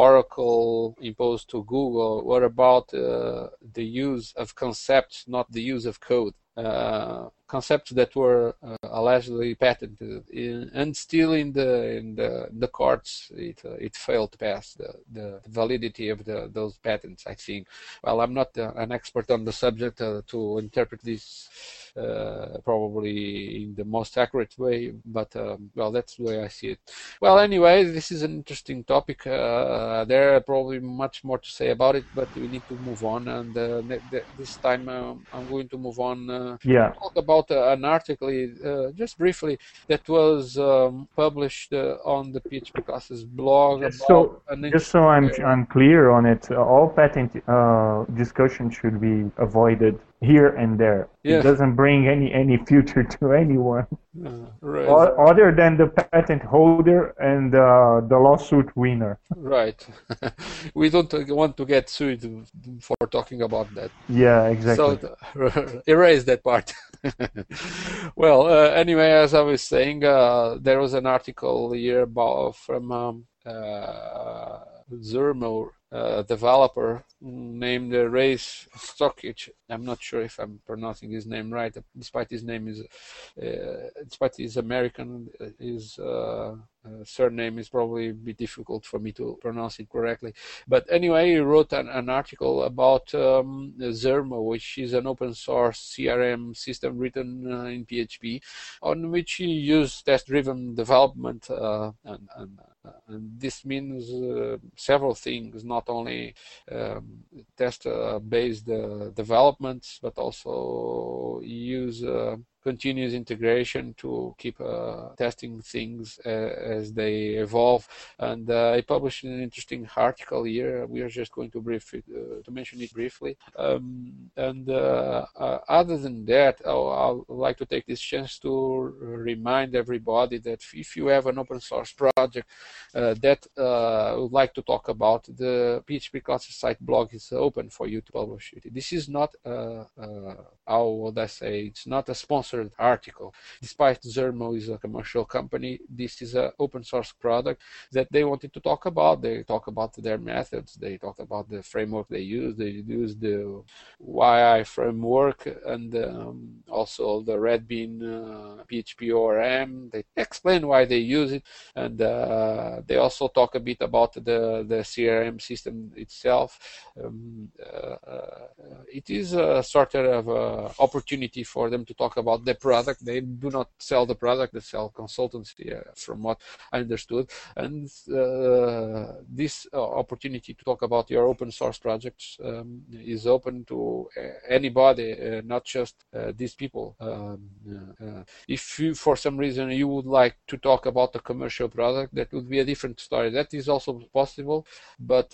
Oracle imposed to Google were about uh, the use of concepts, not the use of code. Uh, concepts that were uh, allegedly patented, in, and still in the in the, the courts, it uh, it failed to pass the, the validity of the, those patents. I think. Well, I'm not uh, an expert on the subject uh, to interpret this uh, probably in the most accurate way, but um, well, that's the way I see it. Well, anyway, this is an interesting topic. Uh, there are probably much more to say about it, but we need to move on. And uh, this time, uh, I'm going to move on. Uh, yeah. talk about uh, an article, uh, just briefly, that was um, published uh, on the P H P Classes blog. Just About so, an just so I'm uh, I'm clear on it, uh, all patent uh, discussion should be avoided here and there. Yeah. It doesn't bring any any future to anyone, uh, right. o- other than the patent holder and uh, the lawsuit winner. Right. We don't want to get sued for talking about that. Yeah, exactly. So erase that part. Well, uh, anyway, as I was saying, uh, there was an article here about from um, uh, Zermo, uh, developer named uh, Race Stockich. I'm not sure if I'm pronouncing his name right, despite his name is, uh, despite he's American, his uh, uh, surname is probably a bit difficult for me to pronounce it correctly. But anyway, he wrote an, an article about um, Zermo, which is an open source C R M system written uh, in P H P, on which he used test-driven development, uh, and, and, uh, and this means uh, several things, not only um, test-based uh, developments, but also use uh, continuous integration to keep uh, testing things uh, as they evolve. And uh, I published an interesting article here. We are just going to brief it, uh, to mention it briefly. Um, and uh, uh, other than that, I'll, I'll like to take this chance to remind everybody that if you have an open source project uh, that uh, would like to talk about, the P H P Classes site blog is open for you to publish it. This is not, uh, uh, how would I say, it's not a sponsored article. Despite Zermo is a commercial company, this is an open source product that they wanted to talk about. They talk about their methods. They talk about the framework they use. They use the Y I framework and um, also the Red Bean uh, P H P O R M. They explain why they use it, and uh, they also talk a bit about the, the C R M system itself. Um, uh, uh, it is a sort of uh, opportunity for them to talk about the product. They do not sell the product; they sell consultancy, uh, from what I understood. And uh, this uh, opportunity to talk about your open source projects um, is open to anybody, uh, not just uh, these people. Um, uh, if you, for some reason, you would like to talk about a commercial product, that would be a different story. That is also possible, but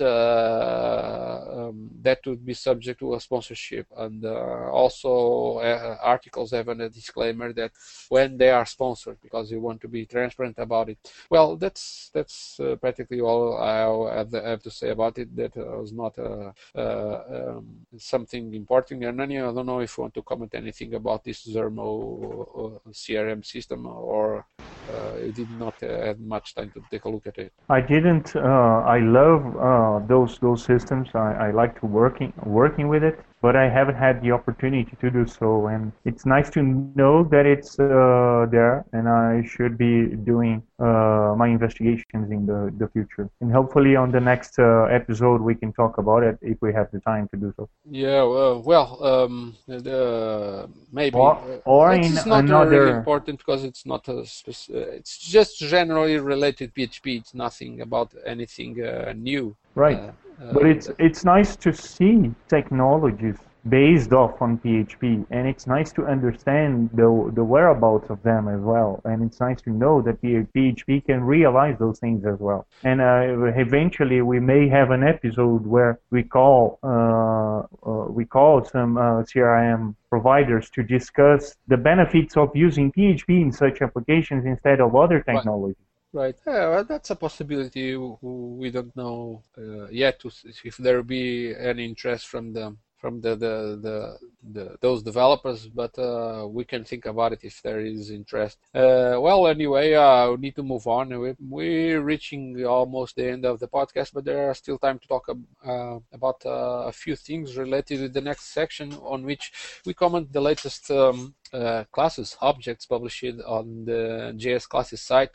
uh, um, that would be subject to a sponsorship. And uh, also, uh, articles have a disclaimer that when they are sponsored, because you want to be transparent about it. Well, that's that's uh, practically all I have, have to say about it. That uh, was not uh, uh, um, something important. Hernani, I don't know if you want to comment anything about this Zermo uh, C R M system, or uh, you did not uh, have much time to take a look at it. I didn't. Uh, I love uh, those those systems. I, I like to working working with it, but I haven't had the opportunity to do so. And it's nice to know that it's uh, there, and I should be doing uh, my investigations in the, the future. And hopefully on the next uh, episode we can talk about it if we have the time to do so. Yeah, well, well um, uh, maybe. Or, or it in is not another... really important because it's not a spec- uh, it's just generally related to P H P. It's nothing about anything uh, new. Right. Uh, But it's it's nice to see technologies based off on P H P, and it's nice to understand the the whereabouts of them as well. And it's nice to know that P H P can realize those things as well. And uh, eventually, we may have an episode where we call uh, uh, we call some uh, C R M providers to discuss the benefits of using P H P in such applications instead of other technologies. Right, yeah, well, that's a possibility. We don't know uh, yet to, if there will be any interest from the from the the, the, the those developers, but uh, we can think about it if there is interest. Uh, well, anyway, uh, we need to move on. We, we're reaching almost the end of the podcast, but there are still time to talk uh, about uh, a few things related to the next section, on which we comment the latest um, Uh, classes, objects published on the J S classes site,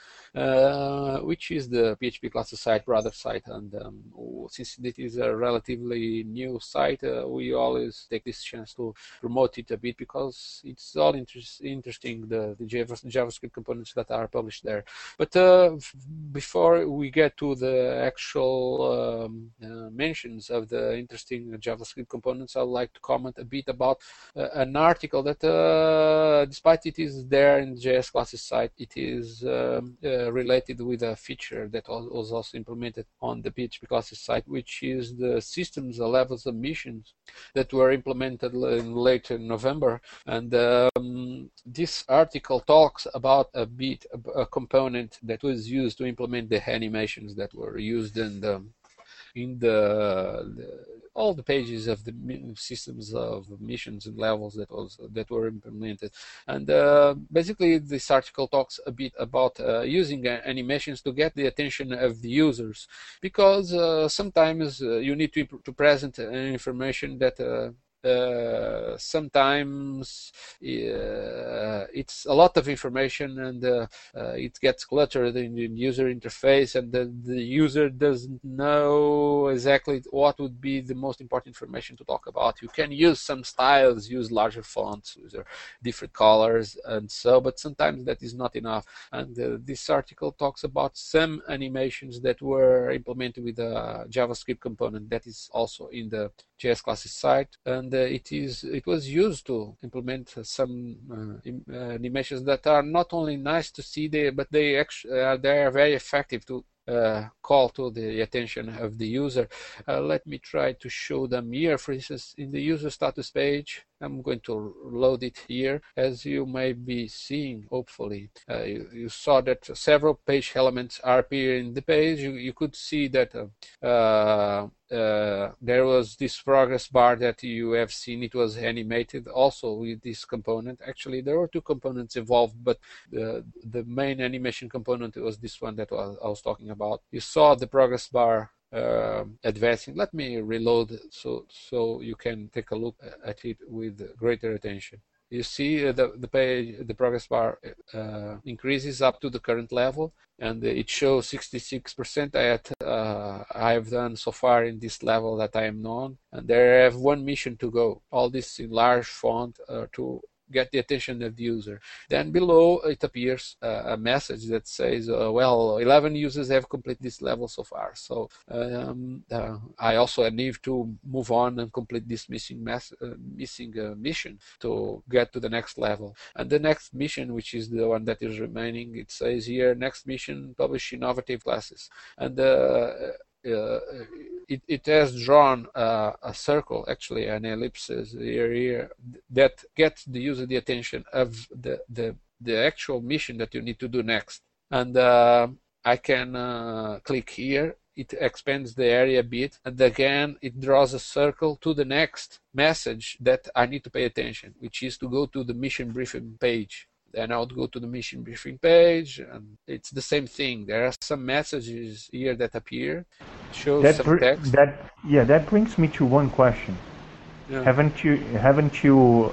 uh, which is the P H P classes site brother site. And um, since it is a relatively new site, uh, we always take this chance to promote it a bit, because it's all inter interesting, the, the JavaScript components that are published there. But uh, before we get to the actual um, uh, mentions of the interesting JavaScript components, I'd like to comment a bit about uh, an article that uh, Uh, despite it is there in the J S classes site, it is um, uh, related with a feature that was also implemented on the P H P classes site, which is the systems levels of missions that were implemented in late November. And um, this article talks about a bit a component that was used to implement the animations that were used in the in the, the all the pages of the systems of missions and levels that was that were implemented. And uh, basically this article talks a bit about uh, using animations to get the attention of the users, because uh, sometimes uh, you need to, to present information that uh, Uh, sometimes uh, it's a lot of information, and uh, uh, it gets cluttered in the user interface, and the, the user doesn't know exactly what would be the most important information to talk about. You can use some styles, use larger fonts, use different colors, and so, but sometimes that is not enough. And uh, this article talks about some animations that were implemented with a JavaScript component that is also in the J S classes site, and uh, it is it was used to implement uh, some uh, im, uh, animations that are not only nice to see, they, but they actually uh, they are very effective to uh, call to the attention of the user. Uh, let me try to show them here. For instance, in the user status page, I'm going to load it here. As you may be seeing, hopefully, uh, you, you saw that several page elements are appearing in the page. You, you could see that uh, uh, uh, there was this progress bar that you have seen. It was animated also with this component. Actually, there were two components involved, but the, the main animation component was this one that was, I was talking about. You saw the progress bar Uh, advancing. Let me reload so so you can take a look at it with greater attention. You see uh, the the page, the progress bar uh, increases up to the current level, and it shows sixty-six percent that uh, I have done so far in this level that I am on, and there I have one mission to go. All this in large font uh, to get the attention of the user. Then below it appears uh, a message that says, uh, well, eleven users have completed this level so far. So um, uh, I also need to move on and complete this missing mass, uh, missing uh, mission to get to the next level. And the next mission, which is the one that is remaining, it says here, next mission, publish innovative classes. And uh, uh, it, it has drawn uh, a circle, actually an ellipsis here, here that gets the user the attention of the, the, the actual mission that you need to do next. And uh, I can uh, click here. It expands the area a bit, and again it draws a circle to the next message that I need to pay attention, which is to go to the mission briefing page. Then I would go to the mission briefing page, and it's the same thing. There are some messages here that appear, shows that some text. That yeah, that brings me to one question. Yeah. Haven't you haven't you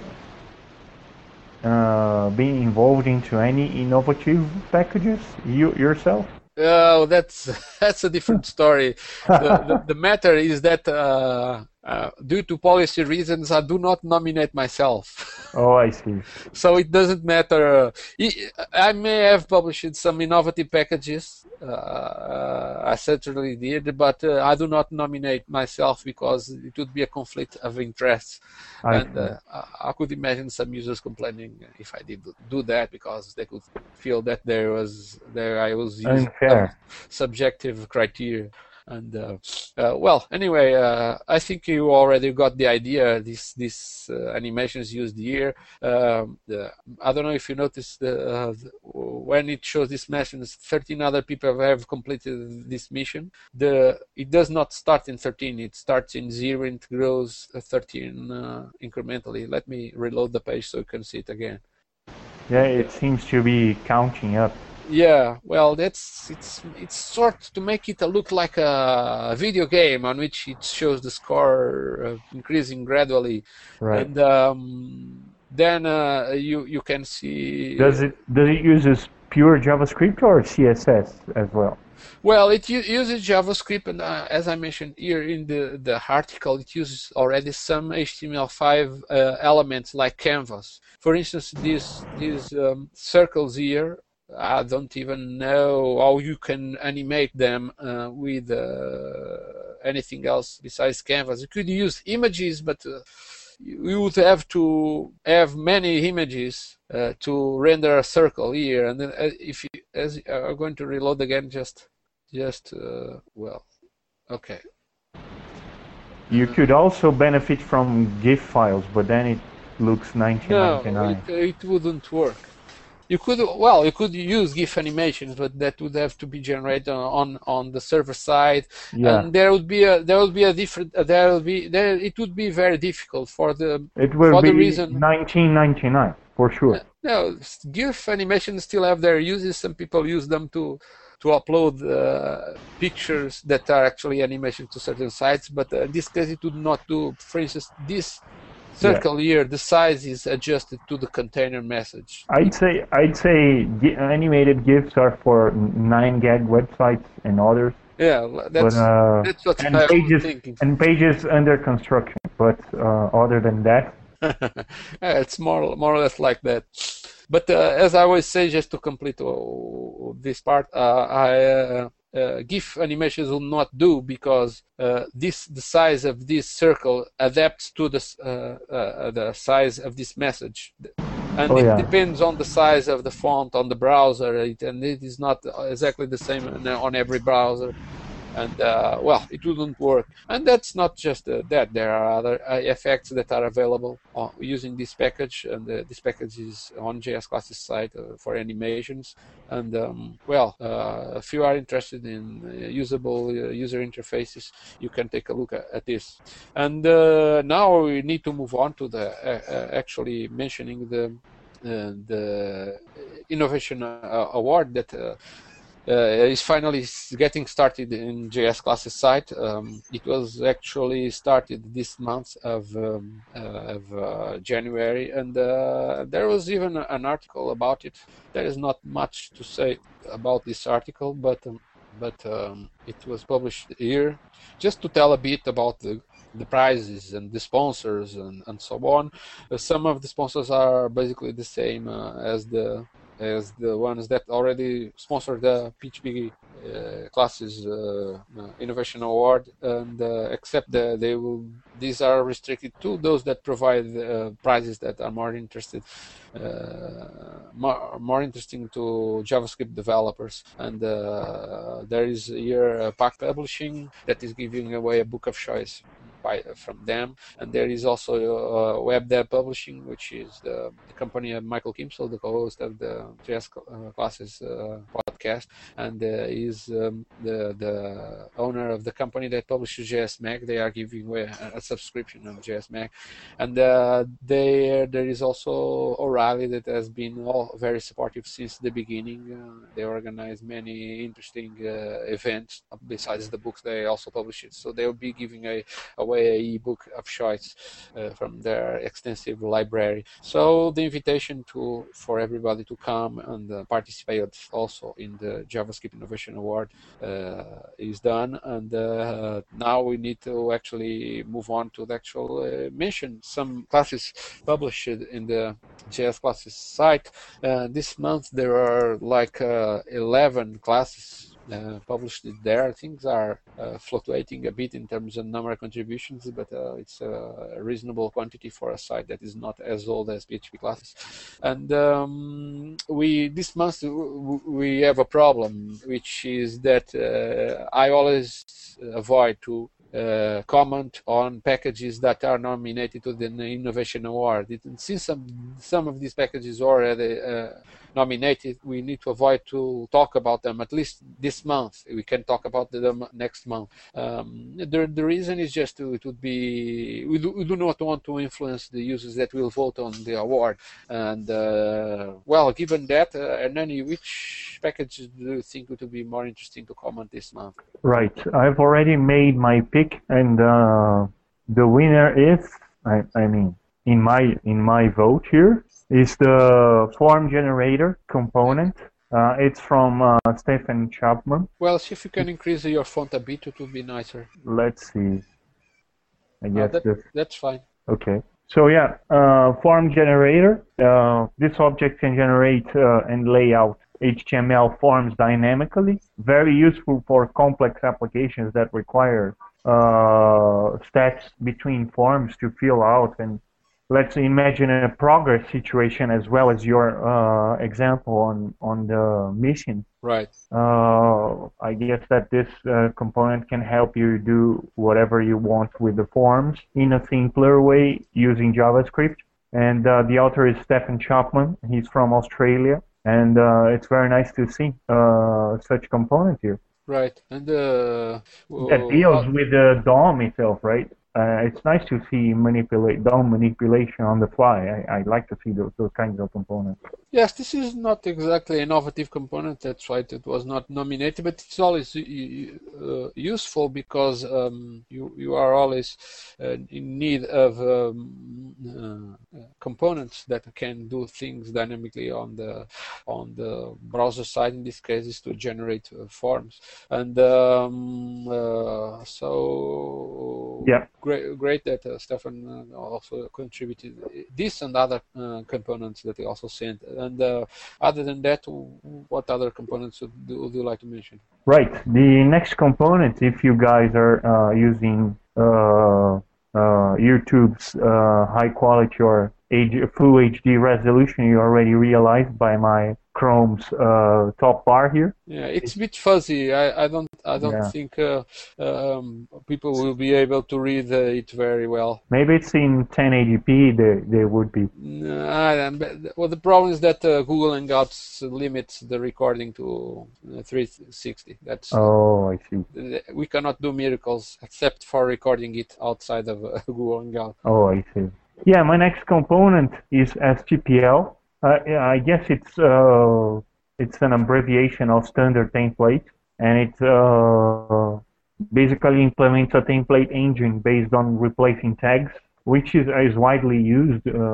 uh, been involved into any innovative packages you yourself? Oh, that's that's a different story. the, the, the matter is that uh, uh, due to policy reasons, I do not nominate myself. Oh, I see. So it doesn't matter. I may have published some innovative packages. Uh, I certainly did, but uh, I do not nominate myself because it would be a conflict of interests. I and uh, I could imagine some users complaining if I did do that because they could feel that there was there I was using some subjective criteria. And uh, uh, well, anyway, uh, I think you already got the idea. This this uh, animations used here. Um, the, I don't know if you noticed the, uh, the, when it shows this mission, thirteen other people have completed this mission. The it does not start in thirteen. It starts in zero and grows thirteen uh, incrementally. Let me reload the page so you can see it again. Yeah, it seems to be counting up. Yeah, well, that's it's it's sort to make it look like a video game on which it shows the score uh, increasing gradually, right? And um, then uh, you you can see. Does it does it uses pure JavaScript or C S S as well? Well, it uses JavaScript, and uh, as I mentioned here in the the article, it uses already some H T M L five uh, elements like canvas. For instance, these these um, circles here. I don't even know how you can animate them uh, with uh, anything else besides canvas. You could use images, but uh, you would have to have many images uh, to render a circle here. And then uh, if you, as I'm going to reload again, just, just uh, well, okay. You could also benefit from GIF files, but then it looks nineteen ninety-nine. No, it, it wouldn't work. You could well, you could use GIF animations, but that would have to be generated on on the server side, yeah. And there would be a there would be a different uh, there will be there it would be very difficult for the it will for be the reason nineteen ninety-nine for sure. No, GIF animations still have their uses. Some people use them to to upload uh, pictures that are actually animations to certain sites, but uh, in this case it would not do. For instance, this circle yeah. here, the size is adjusted to the container message. I'd say I'd say animated GIFs are for nine gag websites and others. Yeah, that's, but, uh, that's what and I pages, was thinking. And pages under construction, but uh, other than that, yeah, it's more more or less like that. But uh, as I always say, just to complete uh, this part, uh, I. Uh, Uh, GIF animations will not do because uh, this the size of this circle adapts to the uh, uh, the size of this message, and oh, it yeah. depends on the size of the font on the browser, it, and it is not exactly the same on every browser. And uh, well, it wouldn't work. And that's not just uh, that. There are other uh, effects that are available uh, using this package, and uh, this package is on J S Classes site uh, for animations. And um, well, uh, if you are interested in uh, usable uh, user interfaces, you can take a look at, at this. And uh, now we need to move on to the uh, uh, actually mentioning the uh, the innovation uh, award that. Uh, Uh, is finally getting started in J S Classes site. Um, it was actually started this month of, um, uh, of uh, January, and uh, there was even an article about it. There is not much to say about this article, but um, but um, it was published here just to tell a bit about the the prizes and the sponsors and, and so on. Uh, some of the sponsors are basically the same uh, as the as the ones that already sponsor the P H P uh, classes uh, uh, Innovation Award, and uh, except that they will, these are restricted to those that provide uh, prizes that are more interested, uh, more, more interesting to JavaScript developers. And uh, there is here uh, Pack Publishing that is giving away a book of choice by, from them, and there is also uh, Web Dev Publishing, which is the, the company of Michael Kimsel, the co-host of the J S uh, Classes uh, podcast, and uh, is um, the the owner of the company that publishes J S Mag. They are giving away a, a subscription of J S Mag, and uh, they, there is also O'Reilly that has been all very supportive since the beginning. Uh, they organize many interesting uh, events besides the books. They also publish it, so they will be giving a away a ebook of choice uh, from their extensive library. So the invitation to for everybody to come and uh, participate also in the JavaScript Innovation Award uh, is done, and uh, now we need to actually move on to the actual uh, mention some classes published in the J S Classes site. Uh, this month there are like uh, eleven classes Uh, published there. Things are uh, fluctuating a bit in terms of number of contributions, but uh, it's a reasonable quantity for a site that is not as old as P H P Classes. And um, we this month we have a problem, which is that uh, I always avoid to Uh, comment on packages that are nominated to the Innovation Award. It, since some some of these packages are already uh, nominated, we need to avoid to talk about them at least this month. We can talk about them next month. Um, the, the reason is just to, it would be, we do, we do not want to influence the users that will vote on the award. And uh, well, given that, uh, Hernani, which packages do you think would be more interesting to comment this month? Right, I've already made my pick, and uh, the winner is, I, I mean, in my in my vote here, is the form generator component. Uh, it's from uh, Stefan Chapman. Well, see if you can increase your font a bit, it would be nicer. Let's see. I guess uh, that, this... that's fine. Okay. So yeah, uh, form generator. Uh, this object can generate uh, and lay out H T M L forms dynamically. Very useful for complex applications that require uh, steps between forms to fill out. And let's imagine a progress situation as well as your uh, example on, on the mission. Right. Uh, I guess that this uh, component can help you do whatever you want with the forms in a simpler way using JavaScript. And uh, the author is Stefan Chapman. He's from Australia. And uh, it's very nice to see uh, such component here. Right. And uh, that deals uh, with the D O M itself, right? Uh, it's nice to see manipulate D O M manipulation on the fly. I, I like to see those, those kinds of components. Yes, this is not exactly an innovative component. That's right. It was not nominated, but it's always uh, useful because um, you you are always uh, in need of um, uh, components that can do things dynamically on the on the browser side. In this case, is to generate uh, forms, and um, uh, so yeah. Great, great that uh, Stefan uh, also contributed this and other uh, components that he also sent. And uh, other than that, what other components would, would you like to mention? Right. The next component, if you guys are uh, using uh, uh, YouTube's uh, high quality or full H D resolution, you already realized by my Chrome's uh, top bar here. Yeah, it's a bit fuzzy. I, I don't I don't yeah. think uh, um, people will be able to read uh, it very well. Maybe it's in ten eighty p. They they would be. Uh, well, the problem is that uh, Google Hangouts limits the recording to uh, three sixty. That's oh, I see. We cannot do miracles except for recording it outside of uh, Google Hangout. Oh, I see. Yeah, my next component is S T P L. Uh, yeah, I guess it's uh, it's an abbreviation of standard template, and it uh, basically implements a template engine based on replacing tags, which is, is widely used uh,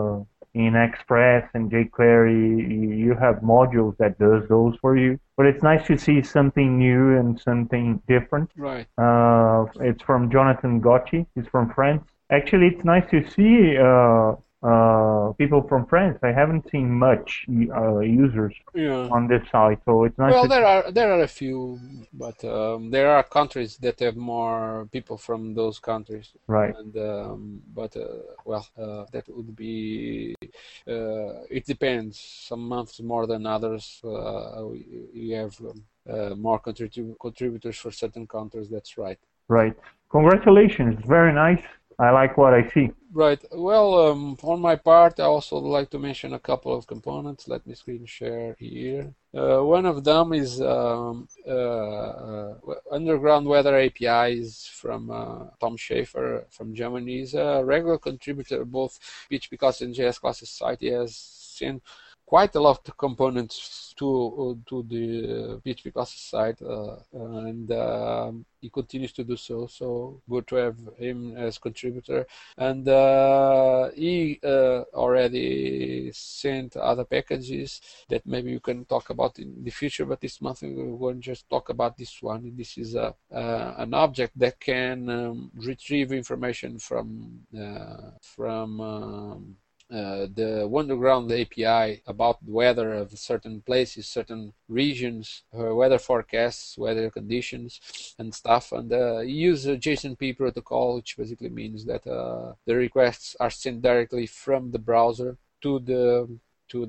in Express and jQuery, you have modules that does those for you. But it's nice to see something new and something different. Right. Uh, it's from Jonathan Gotti. He's from France. Actually, it's nice to see uh, uh, people from France. I haven't seen much uh, users Yeah. on this site, so it's nice. Well, to there are there are a few, but um, there are countries that have more people from those countries. Right. And um, but uh, well, uh, that would be. Uh, it depends. Some months more than others. Uh, we, we have um, uh, more contribu- contributors for certain countries. That's right. Right. Congratulations. Very nice. I like what I see. Right. Well, um, on my part, I also like to mention a couple of components. Let me screen share here. Uh, one of them is um, uh, uh, Underground Weather A P Is from uh, Tom Schaefer from Germany. He's a regular contributor, both P H P classes and J S classes site. He has seen quite a lot of components to to the P H P classes site, uh, and um, he continues to do so. So good to have him as contributor. And uh, he uh, already sent other packages that maybe you can talk about in the future. But this month we're going to just talk about this one. This is a uh, an object that can um, retrieve information from uh, from um, Uh, the Wonderground A P I about the weather of certain places, certain regions, uh, weather forecasts, weather conditions, and stuff. And uh, you use a JSON-P protocol, which basically means that uh, the requests are sent directly from the browser to the to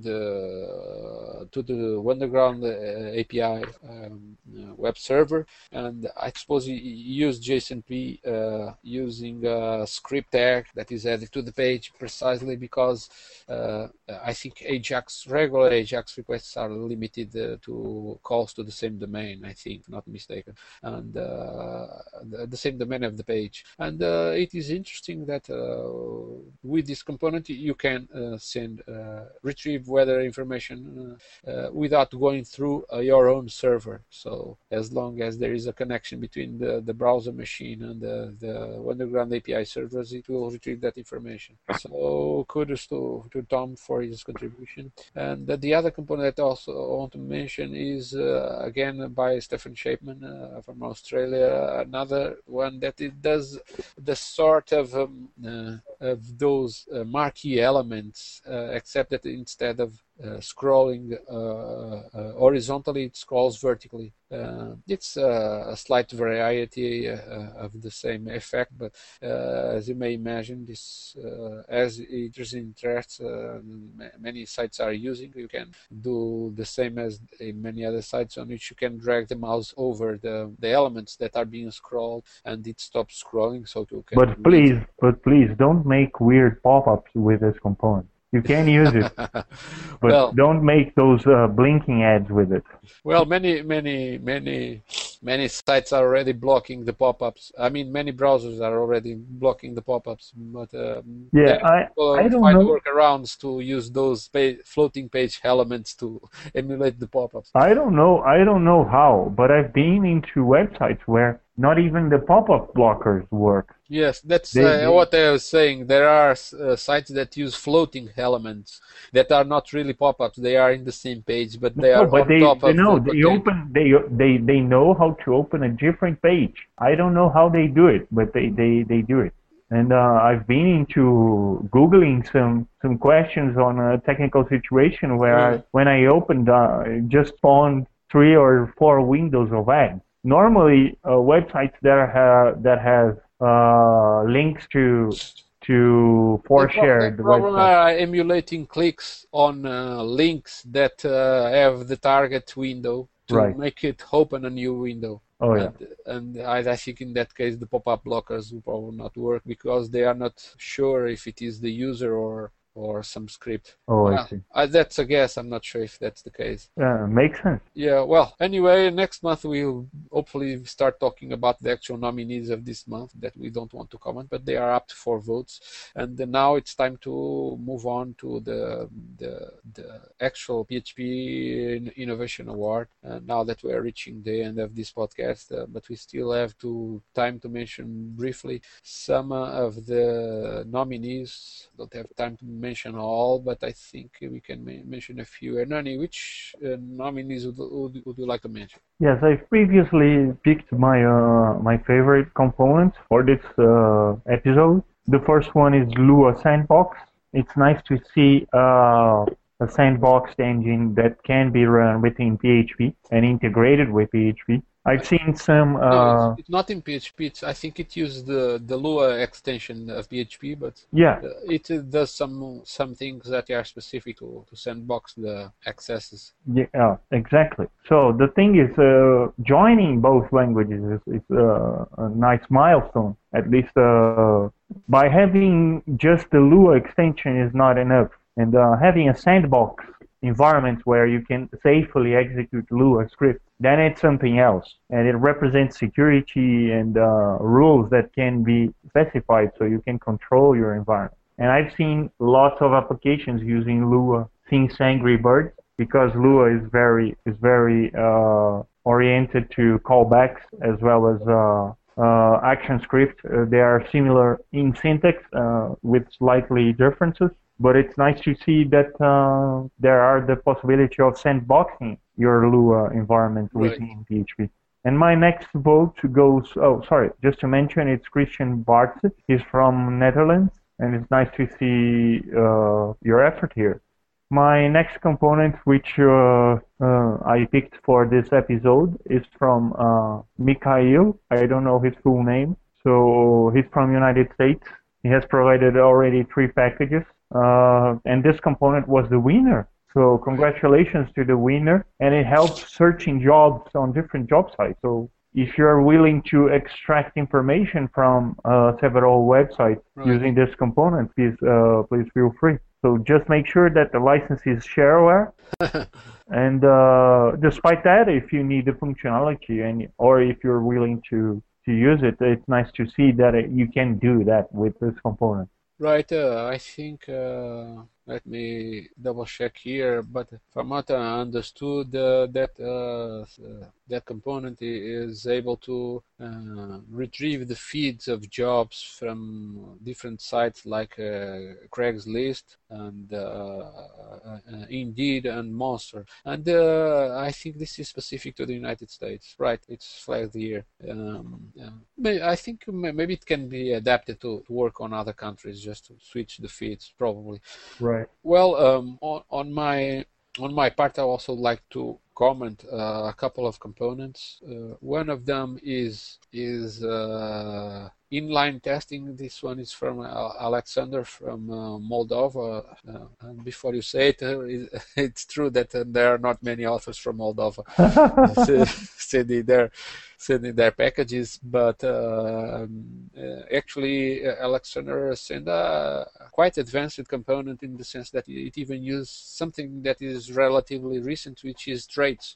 the to the Wonderground uh, A P I um, uh, web server, and I suppose you use JSON-P uh, using a script tag that is added to the page precisely because uh, I think Ajax regular Ajax requests are limited uh, to calls to the same domain. I think, not mistaken, and uh, the, the same domain of the page. And uh, it is interesting that uh, with this component you can uh, send uh, retrieve weather information uh, uh, without going through uh, your own server. So as long as there is a connection between the, the browser machine and the, the Underground A P I servers, it will retrieve that information. So kudos to, to Tom for his contribution. And uh, the other component that I also want to mention is uh, again by Stefan Shapeman uh, from Australia, another one that it does the sort of um, uh, of those uh, marquee elements, uh, except that instead of uh, scrolling uh, uh, horizontally, it scrolls vertically. Uh, it's uh, a slight variety uh, of the same effect, but uh, as you may imagine, this uh, as it interests, uh, many sites are using. You can do the same as in many other sites on which you can drag the mouse over the, the elements that are being scrolled, and it stops scrolling. So you can. But please, but please don't make weird pop-ups with this component. You can use it, but well, don't make those uh, blinking ads with it. Well, many, many, many, many sites are already blocking the pop-ups. I mean, many browsers are already blocking the pop-ups, but um, yeah, I, I don't find know. workarounds to use those page, floating page elements to emulate the pop-ups. I don't know. I don't know how, but I've been into websites where not even the pop-up blockers work. Yes, that's They- uh, they- what I was saying. There are uh, sites that use floating elements that are not really pop-ups. They are in the same page, but they No, are but on they, top they of know the they potato. open they they they know how to open a different page. I don't know how they do it, but they they, they do it. And uh, I've been into googling some some questions on a technical situation where I, Yeah. when I opened uh, it just spawned three or four windows of ads. Normally, uh, websites that have that have uh, links to to for The pro- shared the problem websites. are emulating clicks on uh, links that uh, have the target window to Right. make it open a new window. Oh yeah. And, and I, I think in that case the pop-up blockers will probably not work because they are not sure if it is the user or or some script. Oh, I Well, see. I, that's a guess. I'm not sure if that's the case. Yeah, makes sense. Yeah, well, anyway, next month we'll hopefully start talking about the actual nominees of this month that we don't want to comment, but they are up to four votes. And then now it's time to move on to the the, the actual P H P Innovation Award. Uh, now that we are reaching the end of this podcast, uh, but we still have to time to mention briefly some uh, of the nominees. Don't have time to mention all, but I think we can ma- mention a few. Hernani, which uh, nominees would, would, would you like to mention? Yes, I've previously picked my uh, my favorite components for this uh, episode. The first one is Lua Sandbox. It's nice to see uh, a sandbox engine that can be run within P H P and integrated with P H P. I've seen some. No, it's, Uh, it's not in P H P. It's, I think it uses the, the Lua extension of P H P, but yeah, uh, it uh, does some some things that are specific to, to sandbox the accesses. yeah, exactly. So the thing is, uh, joining both languages is, is uh, a nice milestone. At least uh, by having just the Lua extension is not enough, and uh, having a sandbox environment where you can safely execute Lua scripts, then it's something else. And it represents security and uh, rules that can be specified so you can control your environment. And I've seen lots of applications using Lua since Angry Birds, because Lua is very is very uh, oriented to callbacks as well as uh, uh, ActionScript. Uh, they are similar in syntax uh, with slightly differences. But it's nice to see that uh, there are the possibility of sandboxing your Lua environment Right. within P H P. And my next vote goes, oh, sorry, just to mention, it's Christian Bartz. He's from Netherlands, and it's nice to see uh, your effort here. My next component, which uh, uh, I picked for this episode, is from uh, Mikhail. I don't know his full name. So he's from United States. He has provided already three packages. Uh, and this component was the winner. So congratulations to the winner. And it helps searching jobs on different job sites. So if you're willing to extract information from uh, several websites Right. using this component, please uh, please feel free. So just make sure that the license is shareware. And uh, despite that, if you need the functionality and or if you're willing to to use it, it's nice to see that it, you can do that with this component. Right, uh, I think, uh, let me double check here, but from what I understood, uh, that uh, uh, that component is able to uh, retrieve the feeds of jobs from different sites like uh, Craigslist and uh, uh, Indeed and Monster. And uh, I think this is specific to the United States. Right, it's flagged here. Um, yeah. I think maybe it can be adapted to, to work on other countries, just to switch the feeds, probably. Right. Well, um, on, on my on my part, I also like to comment uh, a couple of components. Uh, one of them is is uh, inline testing. This one is from uh, Alexander from uh, Moldova. Uh, and before you say it, uh, it's true that uh, there are not many authors from Moldova sending their sending their packages, but uh, uh, actually uh, Alexander sent a quite advanced component in the sense that it even uses something that is relatively recent, which is traits,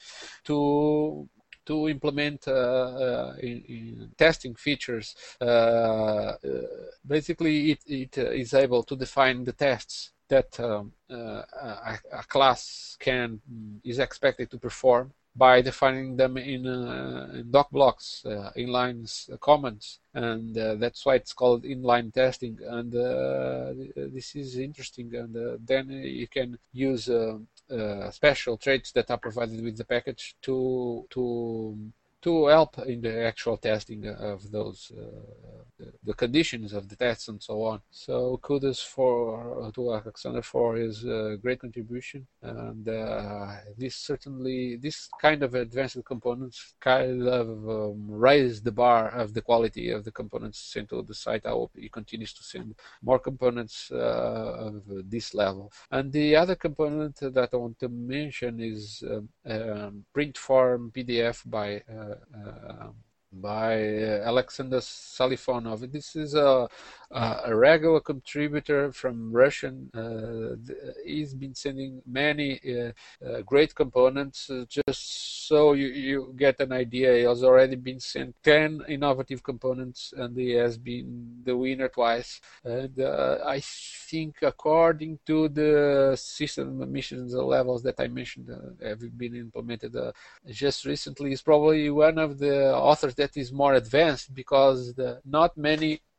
to to implement uh, uh, in, in testing features. Uh, uh, basically, it, it uh, is able to define the tests that um, uh, a, a class can is expected to perform by defining them in, uh, in doc blocks, uh, inline uh, comments, and uh, that's why it's called inline testing. And uh, this is interesting. And uh, then you can use uh, uh, special traits that are provided with the package to to to help in the actual testing of those uh, the, the conditions of the tests and so on. So kudos for to Alexander for his uh, great contribution, and uh, this certainly this kind of advanced components kind of um, raise the bar of the quality of the components sent to the site. I hope he continues to send more components uh, of this level. And the other component that I want to mention is um, um, print form P D F by uh, uh, by uh, Alexander Salifonov. This is a, a, a regular contributor from Russian. Uh, he's been sending many uh, uh, great components. Uh, just so you, you get an idea, he has already been sent ten innovative components, and he has been the winner twice. And uh, I think, according to the system missions levels that I mentioned, uh, have been implemented uh, just recently, is probably one of the authors that is more advanced, because the, not many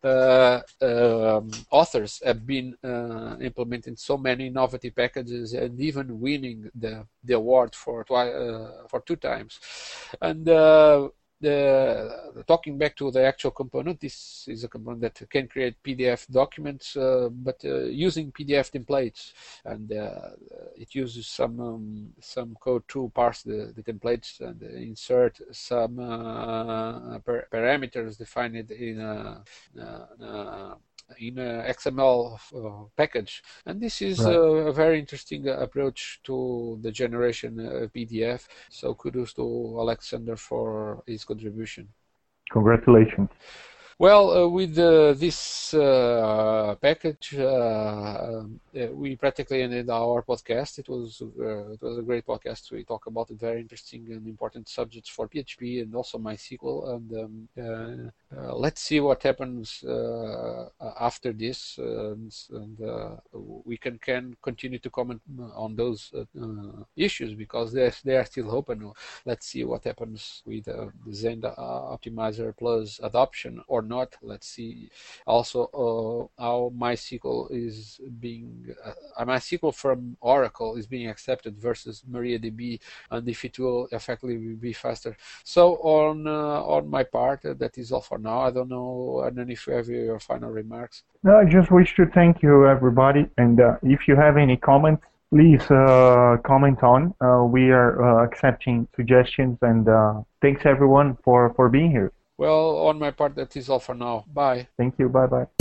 uh, um, authors have been uh, implementing so many innovative packages and even winning the the award for twi- uh, for two times. And uh, the, talking back to the actual component, this is a component that can create P D F documents, uh, but uh, using P D F templates, and uh, it uses some um, some code to parse the, the templates and insert some uh, per parameters defined in a, uh, uh, in a X M L uh, package. And this is Right. a, a very interesting approach to the generation of P D F. So kudos to Alexander for his contribution. Congratulations. Well, uh, with uh, this uh, package, uh, we practically ended our podcast. It was uh, it was a great podcast. We talk about very interesting and important subjects for P H P and also MySQL. And um, uh, uh, let's see what happens uh, after this, uh, and uh, we can can continue to comment on those uh, issues because they they are still open. Let's see what happens with uh, the Zend Optimizer Plus adoption or not. Let's see also uh, how MySQL is being uh, MySQL from Oracle is being accepted versus MariaDB, and if it will effectively be faster. So on uh, on my part, uh, that is all for now. I don't know, and then if you have your final remarks. No, I just wish to thank you, everybody, and uh, if you have any comments, please uh, comment on. Uh, we are uh, accepting suggestions, and uh, thanks everyone for for being here. Well, on my part, that is all for now. Bye. Thank you. Bye bye.